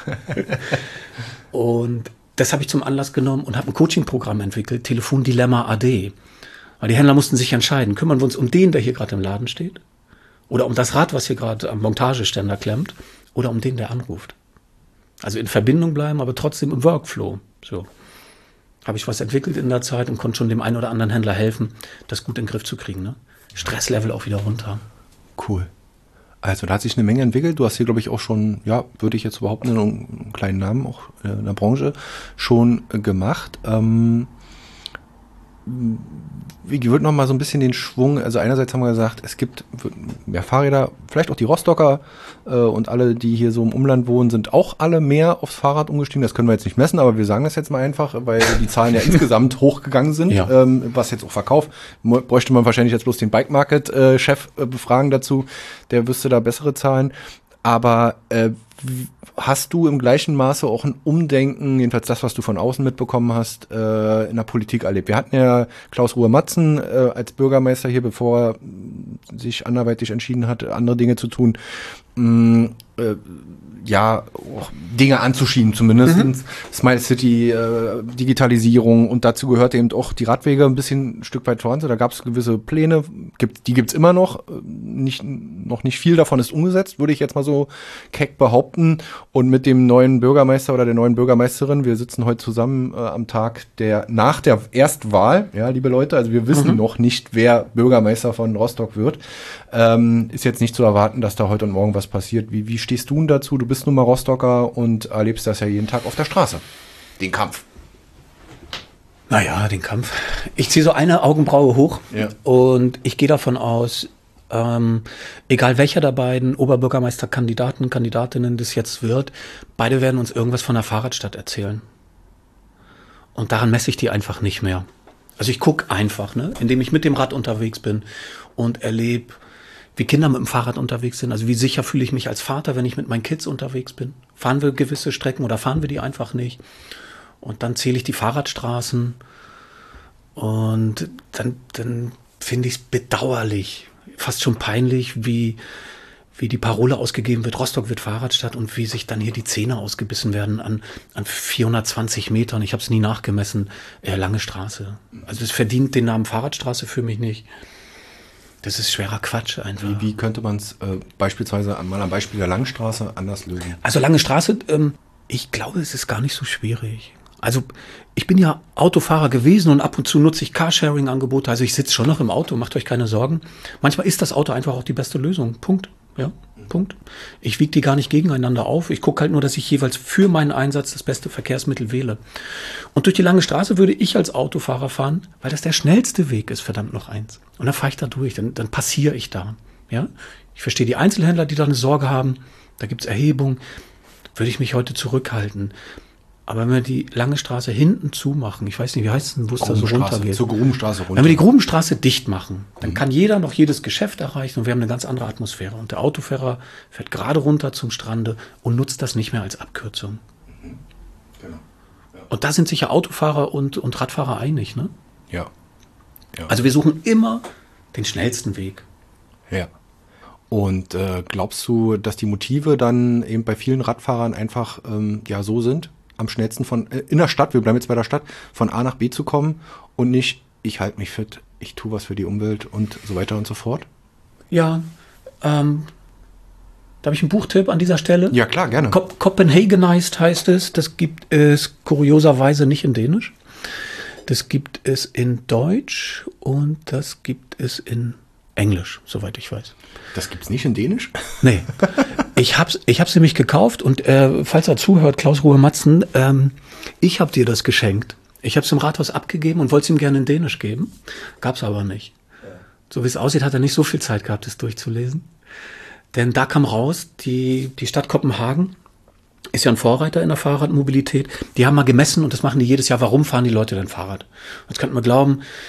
Und das habe ich zum Anlass genommen und habe ein Coaching-Programm entwickelt, Telefondilemma A D. Weil die Händler mussten sich entscheiden, kümmern wir uns um den, der hier gerade im Laden steht, oder um das Rad, was hier gerade am Montageständer klemmt, oder um den, der anruft. Also in Verbindung bleiben, aber trotzdem im Workflow. So habe ich was entwickelt in der Zeit und konnte schon dem einen oder anderen Händler helfen, das gut in den Griff zu kriegen. Ne? Stresslevel auch wieder runter. Cool. Also da hat sich eine Menge entwickelt. Du hast hier, glaube ich, auch schon, ja, würde ich jetzt überhaupt einen kleinen Namen auch in der Branche schon gemacht. Ähm, ich würde noch mal so ein bisschen den Schwung, also einerseits haben wir gesagt, es gibt mehr Fahrräder, vielleicht auch die Rostocker äh, und alle, die hier so im Umland wohnen, sind auch alle mehr aufs Fahrrad umgestiegen. Das können wir jetzt nicht messen, aber wir sagen das jetzt mal einfach, weil die Zahlen ja insgesamt hochgegangen sind, ja. ähm, was jetzt auch Verkauf. Bräuchte man wahrscheinlich jetzt bloß den Bike Market äh, Chef äh, befragen dazu, der wüsste da bessere Zahlen. Aber äh, hast du im gleichen Maße auch ein Umdenken, jedenfalls das, was du von außen mitbekommen hast, äh, in der Politik erlebt? Wir hatten ja Klaus Ruhe-Matzen äh, als Bürgermeister hier, bevor er sich anderweitig entschieden hat, andere Dinge zu tun, mh, äh, ja, auch Dinge anzuschieben zumindest. Mhm. Smile City, äh, Digitalisierung, und dazu gehörte eben auch die Radwege ein bisschen ein Stück weit voran. Da gab es gewisse Pläne, gibt, die gibt's immer noch. Nicht, noch nicht viel davon ist umgesetzt, würde ich jetzt mal so keck behaupten. Und mit dem neuen Bürgermeister oder der neuen Bürgermeisterin, wir sitzen heute zusammen äh, am Tag der nach der Erstwahl, ja, liebe Leute, also wir wissen mhm. noch nicht, wer Bürgermeister von Rostock wird. Ähm, ist jetzt nicht zu erwarten, dass da heute und morgen was passiert. Wie, wie stehst du denn dazu? Du bist nun mal Rostocker und erlebst das ja jeden Tag auf der Straße. Den Kampf. Naja, den Kampf. Ich ziehe so eine Augenbraue hoch ja. und ich gehe davon aus, ähm, egal welcher der beiden Oberbürgermeisterkandidaten, Kandidatinnen das jetzt wird, beide werden uns irgendwas von der Fahrradstadt erzählen. Und daran messe ich die einfach nicht mehr. Also ich gucke einfach, ne, indem ich mit dem Rad unterwegs bin und erlebe, wie Kinder mit dem Fahrrad unterwegs sind. Also wie sicher fühle ich mich als Vater, wenn ich mit meinen Kids unterwegs bin. Fahren wir gewisse Strecken oder fahren wir die einfach nicht? Und dann zähle ich die Fahrradstraßen und dann, dann finde ich es bedauerlich, fast schon peinlich, wie, wie die Parole ausgegeben wird, Rostock wird Fahrradstadt, und wie sich dann hier die Zähne ausgebissen werden an, an vierhundertzwanzig Metern, ich habe es nie nachgemessen, äh, lange Straße. Also es verdient den Namen Fahrradstraße für mich nicht. Das ist schwerer Quatsch einfach. Wie, wie könnte man es äh, beispielsweise mal am Beispiel der Langstraße anders lösen? Also lange Straße, ähm, ich glaube, es ist gar nicht so schwierig. Also ich bin ja Autofahrer gewesen und ab und zu nutze ich Carsharing-Angebote. Also ich sitze schon noch im Auto, macht euch keine Sorgen. Manchmal ist das Auto einfach auch die beste Lösung. Punkt. Ja, Punkt. Ich wiege die gar nicht gegeneinander auf. Ich gucke halt nur, dass ich jeweils für meinen Einsatz das beste Verkehrsmittel wähle. Und durch die lange Straße würde ich als Autofahrer fahren, weil das der schnellste Weg ist, verdammt noch eins. Und dann fahre ich da durch, dann, dann passiere ich da. Ja? Ich verstehe die Einzelhändler, die da eine Sorge haben. Da gibt es Erhebung. Würde ich mich heute zurückhalten. Aber wenn wir die lange Straße hinten zumachen, ich weiß nicht, wie heißt es denn, wo es da so runtergeht? Zur Grubenstraße runter. Wenn wir die Grubenstraße dicht machen, dann mhm. kann jeder noch jedes Geschäft erreichen und wir haben eine ganz andere Atmosphäre. Und der Autofahrer fährt gerade runter zum Strande und nutzt das nicht mehr als Abkürzung. Mhm. Genau. Ja. Und da sind sich ja Autofahrer und, und Radfahrer einig, ne? Ja. ja. Also wir suchen immer den schnellsten Weg. Ja. Und äh, glaubst du, dass die Motive dann eben bei vielen Radfahrern einfach ähm, ja so sind? Am schnellsten von äh, in der Stadt, wir bleiben jetzt bei der Stadt, von A nach B zu kommen und nicht, ich halte mich fit, ich tue was für die Umwelt und so weiter und so fort? Ja, ähm, da habe ich einen Buchtipp an dieser Stelle. Ja, klar, gerne. Cop- Copenhagenized heißt es, das gibt es kurioserweise nicht in Dänisch. Das gibt es in Deutsch und das gibt es in Englisch, soweit ich weiß. Das gibt's nicht in Dänisch? Nee. Ich hab's, ich hab's nämlich gekauft und äh, falls er zuhört, Klaus Ruhe-Matzen, ähm, ich hab dir das geschenkt. Ich hab's im Rathaus abgegeben und wollte es ihm gerne in Dänisch geben. Gab's aber nicht. Ja. So wie es aussieht, hat er nicht so viel Zeit gehabt, es durchzulesen. Denn da kam raus, die, die Stadt Kopenhagen ist ja ein Vorreiter in der Fahrradmobilität. Die haben mal gemessen und das machen die jedes Jahr. Warum fahren die Leute denn Fahrrad? Jetzt könnte man glauben,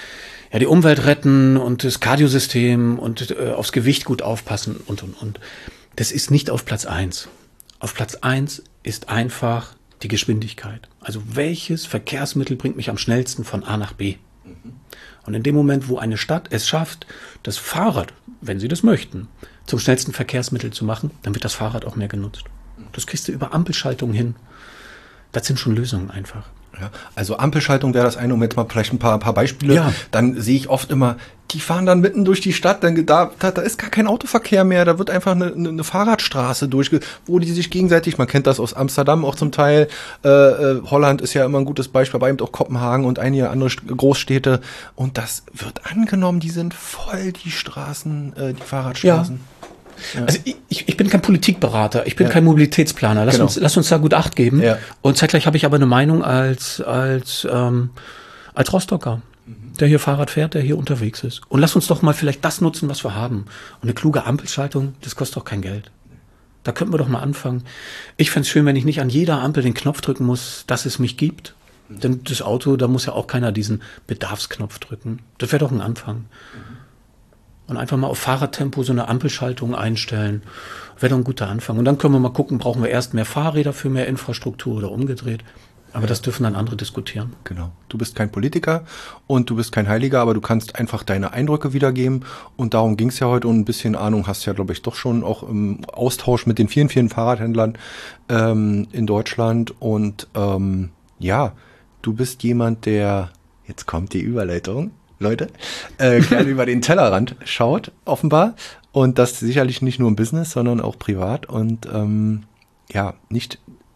ja, die Umwelt retten und das Kardiosystem und äh, aufs Gewicht gut aufpassen und, und, und. Das ist nicht auf Platz eins. Auf Platz eins ist einfach die Geschwindigkeit. Also welches Verkehrsmittel bringt mich am schnellsten von A nach B? Mhm. Und in dem Moment, wo eine Stadt es schafft, das Fahrrad, wenn sie das möchten, zum schnellsten Verkehrsmittel zu machen, dann wird das Fahrrad auch mehr genutzt. Das kriegst du über Ampelschaltungen hin. Das sind schon Lösungen einfach. Ja, also Ampelschaltung wäre das eine, um jetzt mal vielleicht ein paar, ein paar Beispiele. Ja. Dann sehe ich oft immer, die fahren dann mitten durch die Stadt, dann da, da, da ist gar kein Autoverkehr mehr, da wird einfach eine, eine Fahrradstraße durch, wo die sich gegenseitig, man kennt das aus Amsterdam auch zum Teil, äh, äh, Holland ist ja immer ein gutes Beispiel, aber eben auch Kopenhagen und einige andere Großstädte, und das wird angenommen, die sind voll, die Straßen, äh, die Fahrradstraßen. Ja. Ja. Also ich, ich bin kein Politikberater, ich bin ja. kein Mobilitätsplaner. Lass, genau. uns, lass uns da gut Acht geben. Ja. Und zeitgleich habe ich aber eine Meinung als, als, ähm, als Rostocker, mhm. der hier Fahrrad fährt, der hier unterwegs ist. Und lass uns doch mal vielleicht das nutzen, was wir haben. Und eine kluge Ampelschaltung, das kostet doch kein Geld. Da könnten wir doch mal anfangen. Ich fände es schön, wenn ich nicht an jeder Ampel den Knopf drücken muss, dass es mich gibt. Mhm. Denn das Auto, da muss ja auch keiner diesen Bedarfsknopf drücken. Das wäre doch ein Anfang. Mhm. Und einfach mal auf Fahrradtempo so eine Ampelschaltung einstellen. Wäre doch ein guter Anfang. Und dann können wir mal gucken, brauchen wir erst mehr Fahrräder für mehr Infrastruktur oder umgedreht. Aber ja. das dürfen dann andere diskutieren. Genau. Du bist kein Politiker und du bist kein Heiliger, aber du kannst einfach deine Eindrücke wiedergeben. Und darum ging es ja heute. Und ein bisschen Ahnung hast du ja, glaube ich, doch schon auch im Austausch mit den vielen, vielen Fahrradhändlern ähm, in Deutschland. Und ähm, ja, du bist jemand, der, jetzt kommt die Überleitung, Leute, äh, gerne über den Tellerrand schaut, offenbar. Und das sicherlich nicht nur im Business, sondern auch privat. Und ähm, ja, nicht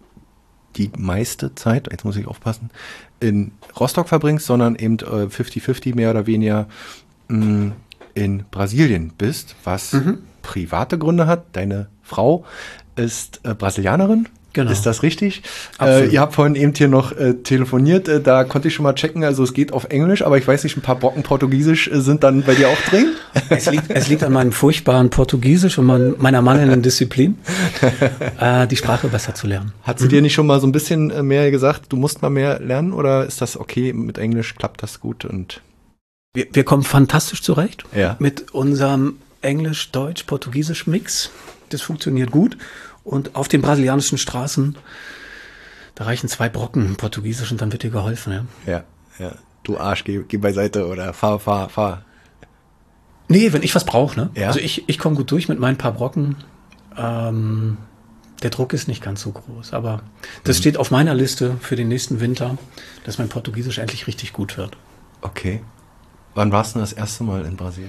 die meiste Zeit, jetzt muss ich aufpassen, in Rostock verbringst, sondern eben äh, fünfzig fünfzig mehr oder weniger mh, in Brasilien bist, was mhm. private Gründe hat. Deine Frau ist äh, Brasilianerin. Genau. Ist das richtig? Äh, ihr habt vorhin eben hier noch äh, telefoniert, äh, da konnte ich schon mal checken, also es geht auf Englisch, aber ich weiß nicht, ein paar Brocken Portugiesisch äh, sind dann bei dir auch drin? Es liegt, es liegt an meinem furchtbaren Portugiesisch und mein, meiner mangelnden Disziplin, äh, die Sprache besser zu lernen. Hat sie mhm. dir nicht schon mal so ein bisschen mehr gesagt, du musst mal mehr lernen, oder ist das okay, mit Englisch klappt das gut? Und wir, wir kommen fantastisch zurecht ja. mit unserem Englisch-Deutsch-Portugiesisch-Mix. Das funktioniert gut. Und auf den brasilianischen Straßen, da reichen zwei Brocken Portugiesisch und dann wird dir geholfen. Ja, ja. ja. Du Arsch, geh, geh beiseite oder fahr, fahr, fahr. Nee, wenn ich was brauche. Ne? Ja? Also ich, ich komme gut durch mit meinen paar Brocken. Ähm, der Druck ist nicht ganz so groß. Aber das mhm. steht auf meiner Liste für den nächsten Winter, dass mein Portugiesisch endlich richtig gut wird. Okay. Wann warst du das erste Mal in Brasilien?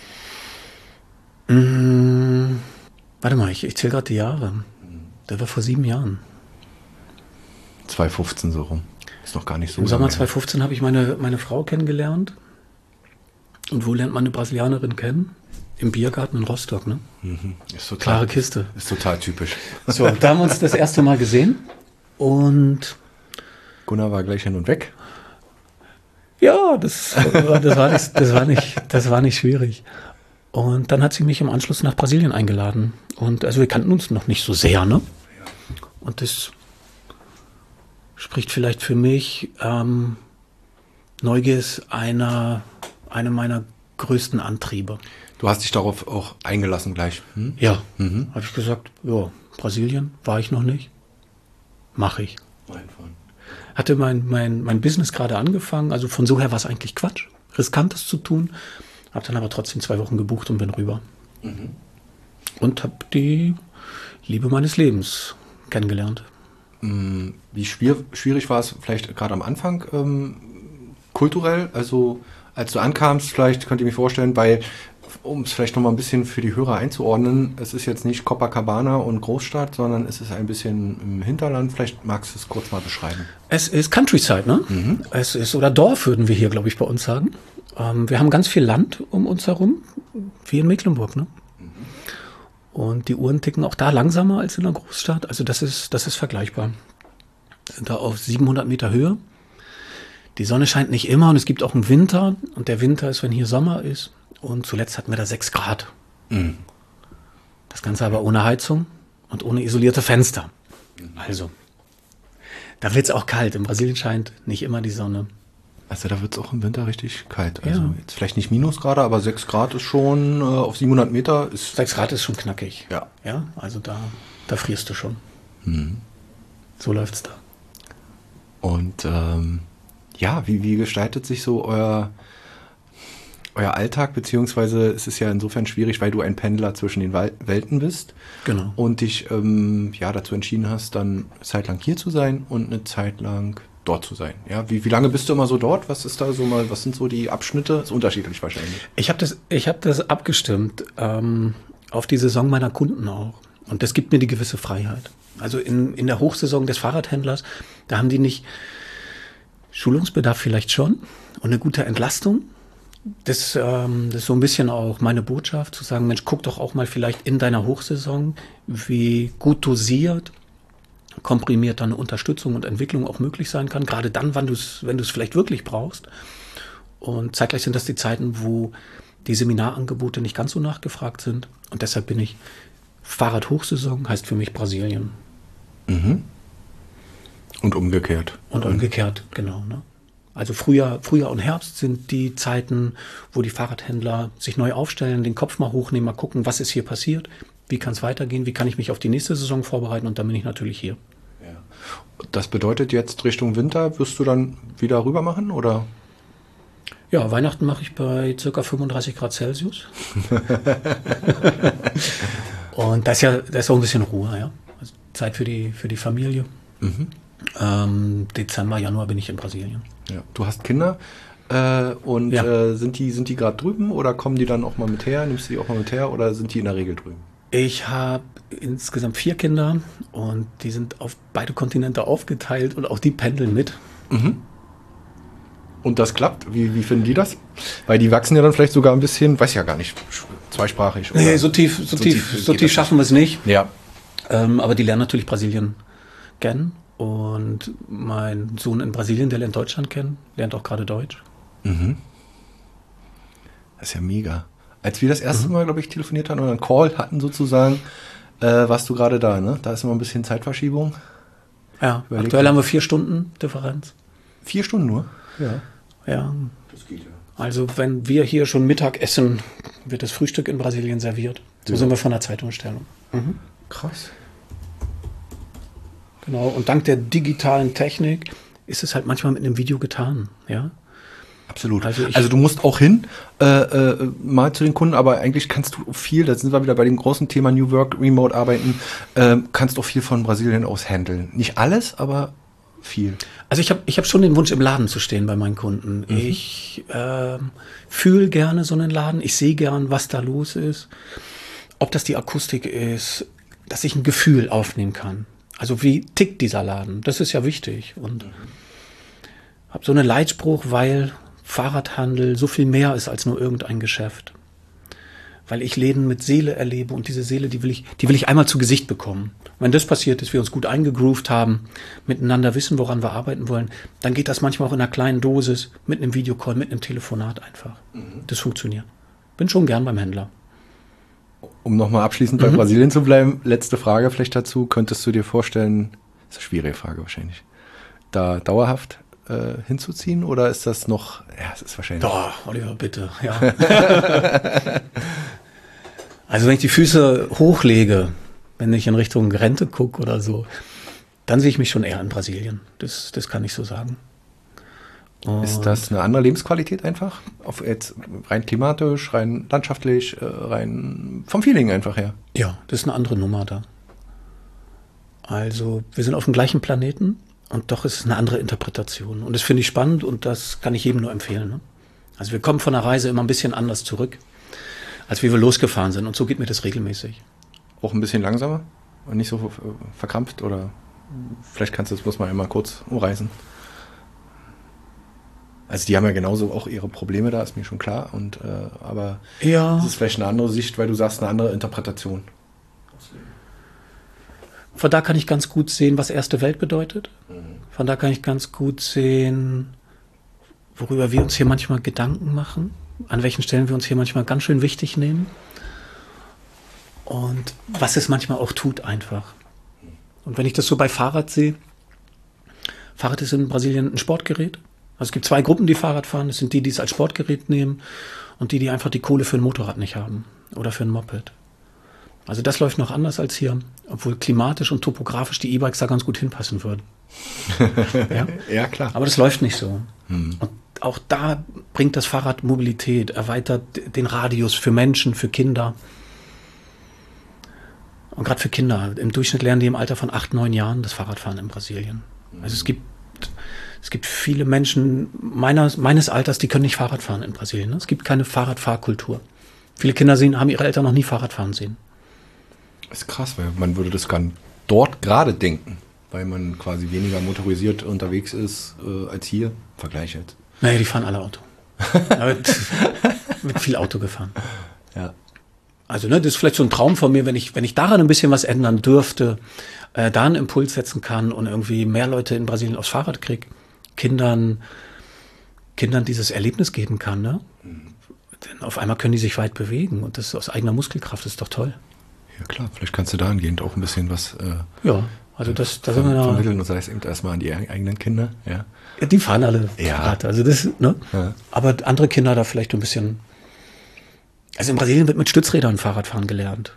Mmh. Warte mal, ich, ich zähle gerade die Jahre. Das war vor sieben Jahren. zwanzig fünfzehn so rum. Ist noch gar nicht so. Im Sommer zwanzig fünfzehn habe ich meine, meine Frau kennengelernt. Und wo lernt man eine Brasilianerin kennen? Im Biergarten in Rostock, ne? Mhm. Ist total, klare Kiste. Ist total typisch. So, da haben wir uns das erste Mal gesehen. Und Gunnar war gleich hin und weg. Ja, das, das, war, nicht, das, war, nicht, das war nicht schwierig. Und dann hat sie mich im Anschluss nach Brasilien eingeladen. Und also wir kannten uns noch nicht so sehr, ne? Und das spricht vielleicht für mich. Ähm, Neugier ist einer, einer meiner größten Antriebe. Du hast dich darauf auch eingelassen gleich? Hm? Ja, mhm. habe ich gesagt, ja, Brasilien war ich noch nicht. Mache ich. Hatte mein, mein, mein Business gerade angefangen, also von so her war es eigentlich Quatsch, Riskantes zu tun. Habe dann aber trotzdem zwei Wochen gebucht und bin rüber. Mhm. Und habe die Liebe meines Lebens kennengelernt. Wie schwer, schwierig war es vielleicht gerade am Anfang ähm, kulturell? Also als du ankamst, vielleicht könnt ihr mir vorstellen, weil, um es vielleicht nochmal ein bisschen für die Hörer einzuordnen, es ist jetzt nicht Copacabana und Großstadt, sondern es ist ein bisschen im Hinterland. Vielleicht magst du es kurz mal beschreiben. Es ist Countryside, ne? Mhm. Es ist, oder Dorf würden wir hier, glaube ich, bei uns sagen. Ähm, wir haben ganz viel Land um uns herum, wie in Mecklenburg, ne? Mhm. Und die Uhren ticken auch da langsamer als in der Großstadt. Also das ist, das ist vergleichbar. Wir sind da auf siebenhundert Meter Höhe. Die Sonne scheint nicht immer und es gibt auch einen Winter. Und der Winter ist, wenn hier Sommer ist. Und zuletzt hatten wir da sechs Grad. Mhm. Das Ganze aber ohne Heizung und ohne isolierte Fenster. Mhm. Also, da wird es auch kalt. In Brasilien scheint nicht immer die Sonne. Also da wird es auch im Winter richtig kalt. Also Ja. jetzt vielleicht nicht Minusgrade, aber sechs Grad ist schon äh, auf siebenhundert Meter. Ist sechs Grad ist schon knackig. Ja. Ja, also da, da frierst du schon. Mhm. So läuft's da. Und ähm, ja, wie, wie gestaltet sich so euer, euer Alltag? Beziehungsweise es ist ja insofern schwierig, weil du ein Pendler zwischen den Wal- Welten bist. Genau. Und dich ähm, ja, dazu entschieden hast, dann eine Zeit lang hier zu sein und eine Zeit lang dort zu sein. Ja, wie, wie lange bist du immer so dort? Was ist da so mal, was sind so die Abschnitte? Ist unterschiedlich wahrscheinlich. Ich habe das, ich hab das abgestimmt ähm, auf die Saison meiner Kunden auch. Und das gibt mir die gewisse Freiheit. Also in, in der Hochsaison des Fahrradhändlers, da haben die nicht Schulungsbedarf vielleicht schon und eine gute Entlastung. Das, ähm, das ist so ein bisschen auch meine Botschaft, zu sagen, Mensch, guck doch auch mal vielleicht in deiner Hochsaison, wie gut dosiert, komprimiert dann Unterstützung und Entwicklung auch möglich sein kann. Gerade dann, wenn du es wenn du es vielleicht wirklich brauchst. Und zeitgleich sind das die Zeiten, wo die Seminarangebote nicht ganz so nachgefragt sind. Und deshalb bin ich Fahrradhochsaison, heißt für mich Brasilien. Mhm. Und umgekehrt. Und umgekehrt, genau. Ne? Also Frühjahr, Frühjahr und Herbst sind die Zeiten, wo die Fahrradhändler sich neu aufstellen, den Kopf mal hochnehmen, mal gucken, was ist hier passiert, wie kann es weitergehen, wie kann ich mich auf die nächste Saison vorbereiten, und dann bin ich natürlich hier. Ja. Das bedeutet jetzt Richtung Winter, wirst du dann wieder rüber machen, oder? Ja, Weihnachten mache ich bei ca. fünfunddreißig Grad Celsius. Und das ist ja, das ist auch ein bisschen Ruhe, ja. Also Zeit für die, für die Familie. Mhm. Ähm, Dezember, Januar bin ich in Brasilien. Ja. Du hast Kinder äh, und Ja. äh, sind die, sind die gerade drüben oder kommen die dann auch mal mit her? Nimmst du die auch mal mit her oder sind die in der Regel drüben? Ich habe insgesamt vier Kinder und die sind auf beide Kontinente aufgeteilt und auch die pendeln mit. Mhm. Und das klappt? Wie, wie finden die das? Weil die wachsen ja dann vielleicht sogar ein bisschen, weiß ja gar nicht, zweisprachig. Oder? Nee, so tief, so So tief, tief so geht tief das schaffen wir es nicht. Ja. Ähm, aber die lernen natürlich Brasilien kennen. Und mein Sohn in Brasilien, der lernt Deutschland kennen, lernt auch gerade Deutsch. Mhm. Das ist ja mega. Als wir das erste Mal, glaube ich, telefoniert hatten oder einen Call hatten sozusagen, äh, warst du gerade da, ne? Da ist immer ein bisschen Zeitverschiebung. Ja, Überleg aktuell mal. haben wir vier Stunden Differenz. Vier Stunden nur? Ja. Ja, Das geht ja. also wenn wir hier schon Mittag essen, wird das Frühstück in Brasilien serviert. So Ja. sind wir von der Zeitumstellung. Krass. Genau, und dank der digitalen Technik ist es halt manchmal mit einem Video getan, ja. Absolut. Also Also, ich- du musst auch hin, äh, äh, mal zu den Kunden, aber eigentlich kannst du viel, da sind wir wieder bei dem großen Thema New Work, Remote arbeiten, äh, kannst auch viel von Brasilien aus handeln. Nicht alles, aber viel. Also ich habe ich hab schon den Wunsch, im Laden zu stehen bei meinen Kunden. Ich ähm, fühle gerne so einen Laden, ich sehe gern, was da los ist. Ob das die Akustik ist, dass ich ein Gefühl aufnehmen kann. Also wie tickt dieser Laden? Das ist ja wichtig. Und habe so einen Leitspruch, weil Fahrradhandel so viel mehr ist als nur irgendein Geschäft. Weil ich Läden mit Seele erlebe und diese Seele, die will ich, die will ich einmal zu Gesicht bekommen. Und wenn das passiert ist, wir uns gut eingegroovt haben, miteinander wissen, woran wir arbeiten wollen, dann geht das manchmal auch in einer kleinen Dosis, mit einem Videocall, mit einem Telefonat einfach. Das funktioniert. Bin schon gern beim Händler. Um nochmal abschließend bei Brasilien zu bleiben, letzte Frage vielleicht dazu. Könntest du dir vorstellen, das ist eine schwierige Frage wahrscheinlich, da dauerhaft äh, hinzuziehen oder ist das noch, ja, es ist wahrscheinlich. Doch, Oliver, bitte, ja. Also wenn ich die Füße hochlege, wenn ich in Richtung Rente gucke oder so, dann sehe ich mich schon eher in Brasilien. Das, das kann ich so sagen. Und Ist das eine andere Lebensqualität einfach? Auf jetzt rein klimatisch, rein landschaftlich, äh, rein vom Feeling einfach her. Ja, das ist eine andere Nummer da. Also wir sind auf dem gleichen Planeten und doch ist es eine andere Interpretation. Und das finde ich spannend und das kann ich jedem nur empfehlen. Ne? Also wir kommen von der Reise immer ein bisschen anders zurück, als wie wir losgefahren sind. Und so geht mir das regelmäßig. Auch ein bisschen langsamer und nicht so äh, verkrampft oder vielleicht kannst du das bloß mal einmal kurz umreißen. Also die haben ja genauso auch ihre Probleme da, ist mir schon klar. Und äh, aber Ja. das ist vielleicht eine andere Sicht, weil du sagst, eine andere Interpretation. Von da kann ich ganz gut sehen, was erste Welt bedeutet. Von da kann ich ganz gut sehen, worüber wir uns hier manchmal Gedanken machen, an welchen Stellen wir uns hier manchmal ganz schön wichtig nehmen und was es manchmal auch tut einfach. Und wenn ich das so bei Fahrrad sehe, Fahrrad ist in Brasilien ein Sportgerät, Also es gibt zwei Gruppen, die Fahrrad fahren. Das sind die, die es als Sportgerät nehmen und die, die einfach die Kohle für ein Motorrad nicht haben oder für ein Moped. Also das läuft noch anders als hier, obwohl klimatisch und topografisch die E-Bikes da ganz gut hinpassen würden. Ja? Ja, klar. Aber das läuft nicht so. Hm. Und auch da bringt das Fahrrad Mobilität, erweitert den Radius für Menschen, für Kinder. Und gerade für Kinder. Im Durchschnitt lernen die im Alter von acht, neun Jahren das Fahrradfahren in Brasilien. Also es gibt, es gibt viele Menschen meiner, meines Alters, die können nicht Fahrrad fahren in Brasilien. Es gibt keine Fahrradfahrkultur. Viele Kinder sehen, haben ihre Eltern noch nie Fahrradfahren sehen. Das ist krass, weil man würde das gar dort gerade denken, weil man quasi weniger motorisiert unterwegs ist äh, als hier. Vergleich jetzt. Naja, die fahren alle Auto. wird, wird viel Auto gefahren. Ja. Also, ne, das ist vielleicht so ein Traum von mir, wenn ich, wenn ich daran ein bisschen was ändern dürfte, äh, da einen Impuls setzen kann und irgendwie mehr Leute in Brasilien aufs Fahrrad kriege, Kindern, Kindern dieses Erlebnis geben kann, ne? Mhm. Denn auf einmal können die sich weit bewegen und das aus eigener Muskelkraft, das ist doch toll. Ja klar, vielleicht kannst du dahingehend auch ein bisschen was äh, ja, also das, das ver- sind wir vermitteln und sei es eben erstmal an die eigenen Kinder. Ja. ja, die fahren alle Ja. Fahrrad, also das, ne? Ja. Aber andere Kinder da vielleicht ein bisschen. Also in Brasilien wird mit Stützrädern Fahrradfahren gelernt,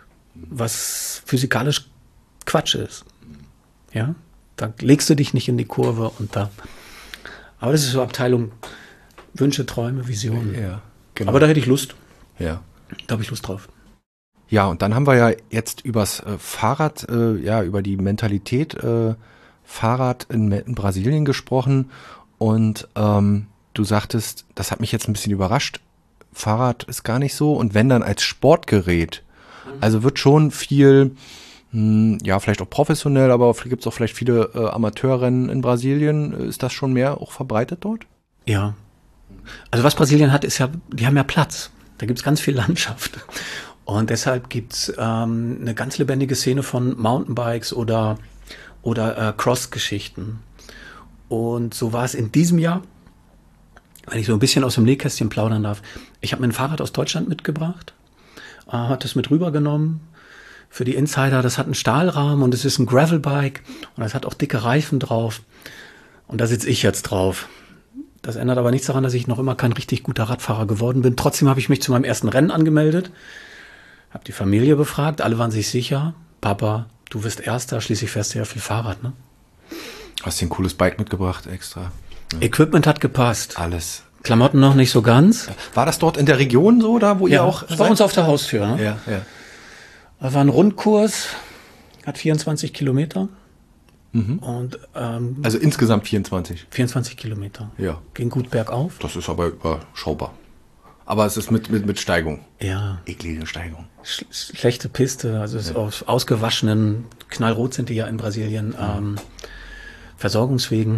was physikalisch Quatsch ist. Ja, da legst du dich nicht in die Kurve und da. Aber das ist so Abteilung Wünsche, Träume, Visionen. Ja, genau. Aber da hätte ich Lust. Ja. Da habe ich Lust drauf. Ja, und dann haben wir ja jetzt übers äh, Fahrrad, äh, ja, über die Mentalität äh, Fahrrad in, in Brasilien gesprochen. Und ähm, du sagtest, das hat mich jetzt ein bisschen überrascht, Fahrrad ist gar nicht so. Und wenn dann als Sportgerät, also wird schon viel, mh, ja, vielleicht auch professionell, aber gibt es auch vielleicht viele äh, Amateurrennen in Brasilien. Ist das schon mehr auch verbreitet dort? Ja. Also was Brasilien hat, ist ja, die haben ja Platz. Da gibt es ganz viel Landschaft. Und deshalb gibt's ähm, eine ganz lebendige Szene von Mountainbikes oder, oder äh, Cross-Geschichten. Und so war es in diesem Jahr, wenn ich so ein bisschen aus dem Nähkästchen plaudern darf. Ich habe mir ein Fahrrad aus Deutschland mitgebracht, äh, hat das mit rübergenommen. Für die Insider, das hat einen Stahlrahmen und es ist ein Gravelbike und das hat auch dicke Reifen drauf. Und da sitze ich jetzt drauf. Das ändert aber nichts daran, dass ich noch immer kein richtig guter Radfahrer geworden bin. Trotzdem habe ich mich zu meinem ersten Rennen angemeldet. Hab die Familie befragt, alle waren sich sicher. Papa, du wirst Erster, schließlich fährst du ja viel Fahrrad, ne? Hast dir ein cooles Bike mitgebracht extra? Ja. Equipment hat gepasst. Alles. Klamotten noch nicht so ganz. War das dort in der Region so, da wo ihr auch das war uns auf der Haustür. Ne? Ja, ja. Das war ein Rundkurs, hat vierundzwanzig Kilometer. Mhm. Und ähm, Also insgesamt vierundzwanzig. vierundzwanzig Kilometer. Ja. Ging gut bergauf. Das ist aber überschaubar. Aber es ist mit, mit, mit Steigung. Ja. Eklige Steigung. Sch schlechte Piste, also es ist aus ausgewaschenen, knallrot sind die ja in Brasilien, ähm, Versorgungswegen.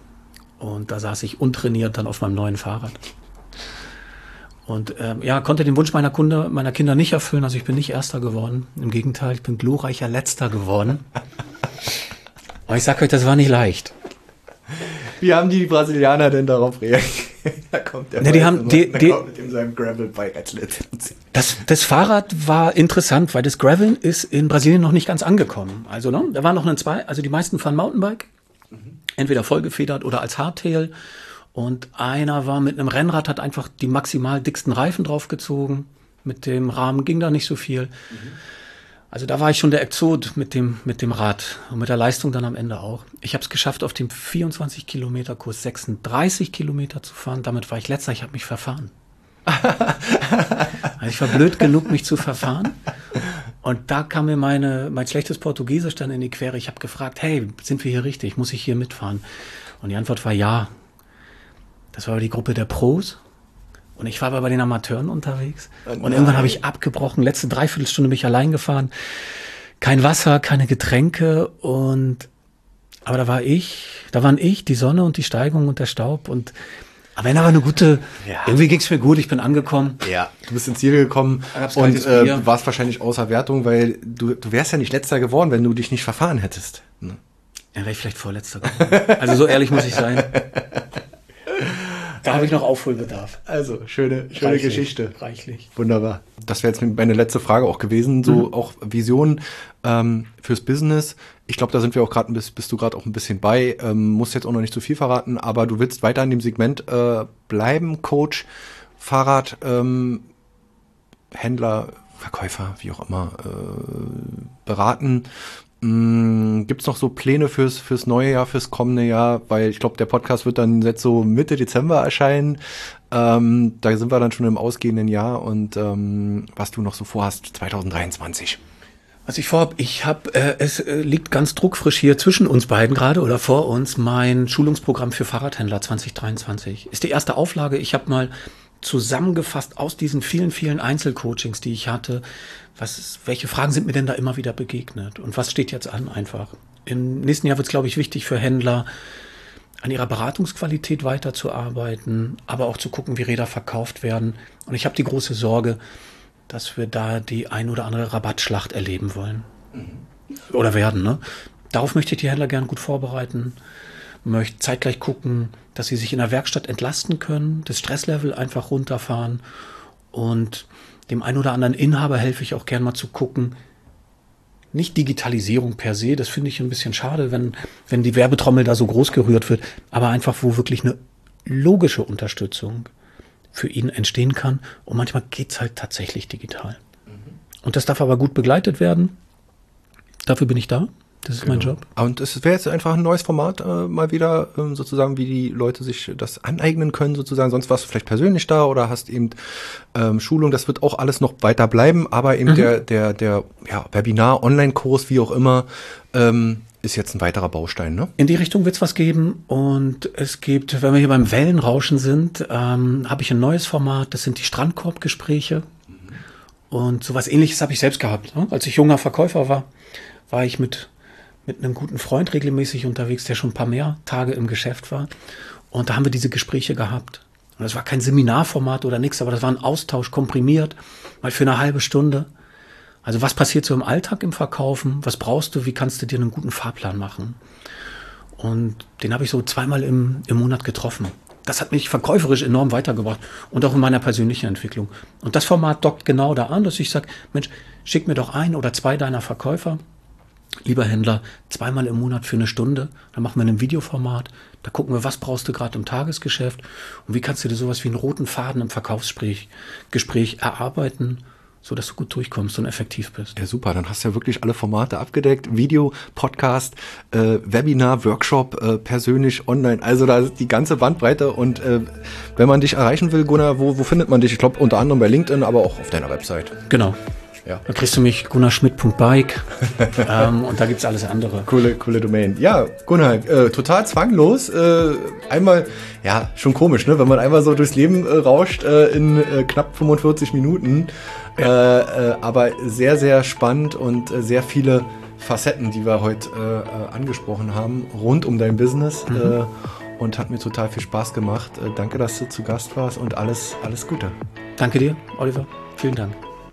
Und da saß ich untrainiert dann auf meinem neuen Fahrrad. Und ähm, ja, konnte den Wunsch meiner, Kunde, meiner Kinder nicht erfüllen. Also ich bin nicht Erster geworden. Im Gegenteil, ich bin glorreicher Letzter geworden. Aber ich sag euch, das war nicht leicht. Wie haben die Brasilianer denn darauf reagiert? Da kommt der Ne, die haben, die, die, mit dem seinem Gravelbike als Letztes. das, das Fahrrad war interessant, weil das Graveln ist in Brasilien noch nicht ganz angekommen. Also ne, da waren noch ein zwei, also die meisten fahren Mountainbike, mhm. entweder vollgefedert oder als Hardtail. Und einer war mit einem Rennrad, hat einfach die maximal dicksten Reifen draufgezogen. Mit dem Rahmen ging da nicht so viel. Mhm. Also da war ich schon der Exot mit dem, mit dem Rad und mit der Leistung dann am Ende auch. Ich habe es geschafft, auf dem vierundzwanzig Kilometer Kurs sechsunddreißig Kilometer zu fahren. Damit war ich letzter, ich habe mich verfahren. Also ich war blöd genug, mich zu verfahren. Und da kam mir meine, mein schlechtes Portugiesisch dann in die Quere. Ich habe gefragt, hey, sind wir hier richtig? Muss ich hier mitfahren? Und die Antwort war ja. Das war aber die Gruppe der Pros. Und ich war aber bei den Amateuren unterwegs. Oh und irgendwann habe ich abgebrochen. Letzte Dreiviertelstunde bin ich allein gefahren. Kein Wasser, keine Getränke. Und aber da war ich, da waren ich, die Sonne und die Steigung und der Staub. Und am Ende aber eine gute, Ja. irgendwie ging es mir gut, ich bin angekommen. Ja, du bist ins Ziel gekommen Da gab's und kaltes äh, Bier. warst wahrscheinlich außer Wertung, weil du, du wärst ja nicht Letzter geworden, wenn du dich nicht verfahren hättest. Ne? Ja, wäre ich vielleicht Vorletzter geworden. Also so ehrlich muss ich sein. Da habe ich noch Aufholbedarf. Also, schöne, schöne Reichlich, Geschichte. Reichlich. Wunderbar. Das wäre jetzt meine letzte Frage auch gewesen. So Mhm. auch Visionen ähm, fürs Business. Ich glaube, da sind wir auch gerade, bist, bist du gerade auch ein bisschen bei. Ähm, musst jetzt auch noch nicht zu viel verraten, aber du willst weiter in dem Segment äh, bleiben, Coach, Fahrrad, ähm, Händler, Verkäufer, wie auch immer, äh, beraten. Mm, gibt's noch so Pläne fürs fürs neue Jahr, fürs kommende Jahr? Weil ich glaube, der Podcast wird dann jetzt so Mitte Dezember erscheinen. Ähm, da sind wir dann schon im ausgehenden Jahr und ähm, was du noch so vorhast zwanzig dreiundzwanzig. Was ich vorhab, ich habe, äh, es äh, liegt ganz druckfrisch hier zwischen uns beiden gerade oder vor uns mein Schulungsprogramm für Fahrradhändler zwanzig dreiundzwanzig. Ist die erste Auflage. Ich habe mal zusammengefasst aus diesen vielen, vielen Einzelcoachings, die ich hatte, was ist, welche Fragen sind mir denn da immer wieder begegnet und was steht jetzt an einfach? Im nächsten Jahr wird es, glaube ich, wichtig für Händler, an ihrer Beratungsqualität weiterzuarbeiten, aber auch zu gucken, wie Räder verkauft werden. Und ich habe die große Sorge, dass wir da die ein oder andere Rabattschlacht erleben wollen. Mhm. Oder werden, ne? Darauf möchte ich die Händler gern gut vorbereiten. Möchte zeitgleich gucken, dass sie sich in der Werkstatt entlasten können, das Stresslevel einfach runterfahren. Und dem einen oder anderen Inhaber helfe ich auch gern mal zu gucken, nicht Digitalisierung per se, das finde ich ein bisschen schade, wenn, wenn die Werbetrommel da so groß gerührt wird, aber einfach, wo wirklich eine logische Unterstützung für ihn entstehen kann. Und manchmal geht es halt tatsächlich digital. Mhm. Und das darf aber gut begleitet werden. Dafür bin ich da. Das ist genau mein Job. Und es wäre jetzt einfach ein neues Format, äh, mal wieder, ähm, sozusagen, wie die Leute sich das aneignen können, sozusagen. Sonst warst du vielleicht persönlich da oder hast eben ähm, Schulung. Das wird auch alles noch weiter bleiben, aber eben mhm. der, der, der ja, Webinar, Online-Kurs, wie auch immer, ähm, ist jetzt ein weiterer Baustein, ne? In die Richtung wird es was geben und es gibt, wenn wir hier beim Wellenrauschen sind, ähm, habe ich ein neues Format, das sind die Strandkorbgespräche mhm. und sowas Ähnliches habe ich selbst gehabt. Ne? Als ich junger Verkäufer war, war ich mit, mit einem guten Freund regelmäßig unterwegs, der schon ein paar mehr Tage im Geschäft war und da haben wir diese Gespräche gehabt. Und das war kein Seminarformat oder nichts, aber das war ein Austausch, komprimiert, mal für eine halbe Stunde. Also was passiert so im Alltag im Verkaufen? Was brauchst du? Wie kannst du dir einen guten Fahrplan machen? Und den habe ich so zweimal im, im Monat getroffen. Das hat mich verkäuferisch enorm weitergebracht und auch in meiner persönlichen Entwicklung. Und das Format dockt genau da an, dass ich sage, Mensch, schick mir doch ein oder zwei deiner Verkäufer, lieber Händler, zweimal im Monat für eine Stunde. Dann machen wir ein Videoformat. Da gucken wir, was brauchst du gerade im Tagesgeschäft und wie kannst du dir sowas wie einen roten Faden im Verkaufsgespräch Gespräch erarbeiten, so dass du gut durchkommst und effektiv bist. Ja, super. Dann hast du ja wirklich alle Formate abgedeckt. Video, Podcast, äh, Webinar, Workshop, äh, persönlich, online. Also da ist die ganze Bandbreite. Und äh, wenn man dich erreichen will, Gunnar, wo, wo findet man dich? Ich glaube unter anderem bei LinkedIn, aber auch auf deiner Website. Genau. Ja. Da kriegst du mich gunnar schmidt punkt bike ähm, und da gibt's alles andere. Coole, coole Domain. Ja, Gunnar, äh, total zwanglos. Äh, einmal, ja, schon komisch, ne? Wenn man einmal so durchs Leben äh, rauscht äh, in äh, knapp fünfundvierzig Minuten. Ja. Äh, äh, aber sehr, sehr spannend und äh, sehr viele Facetten, die wir heute äh, äh, angesprochen haben, rund um dein Business. Mhm. Äh, und hat mir total viel Spaß gemacht. Äh, danke, dass du zu Gast warst und alles, alles Gute. Danke dir, Oliver. Vielen Dank.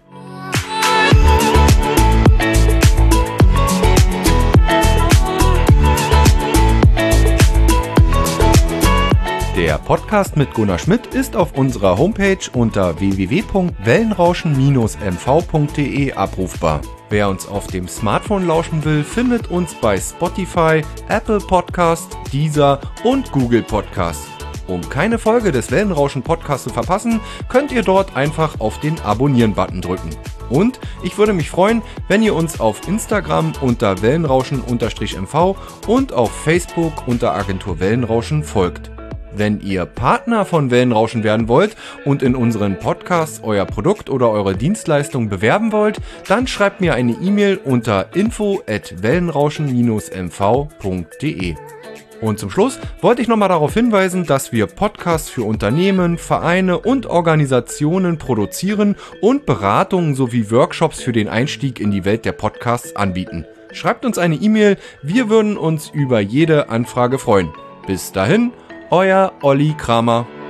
Der Podcast mit Gunnar Schmidt ist auf unserer Homepage unter w w w punkt wellenrauschen Bindestrich m v punkt d e abrufbar. Wer uns auf dem Smartphone lauschen will, findet uns bei Spotify, Apple Podcast, Deezer und Google Podcast. Um keine Folge des Wellenrauschen Podcasts zu verpassen, könnt ihr dort einfach auf den Abonnieren-Button drücken. Und ich würde mich freuen, wenn ihr uns auf Instagram unter Wellenrauschen-M V und auf Facebook unter Agentur Wellenrauschen folgt. Wenn ihr Partner von Wellenrauschen werden wollt und in unseren Podcasts euer Produkt oder eure Dienstleistung bewerben wollt, dann schreibt mir eine E-Mail unter info at wellenrauschen Bindestrich m v punkt d e. Und zum Schluss wollte ich nochmal darauf hinweisen, dass wir Podcasts für Unternehmen, Vereine und Organisationen produzieren und Beratungen sowie Workshops für den Einstieg in die Welt der Podcasts anbieten. Schreibt uns eine E-Mail, wir würden uns über jede Anfrage freuen. Bis dahin, euer Olli Kramer.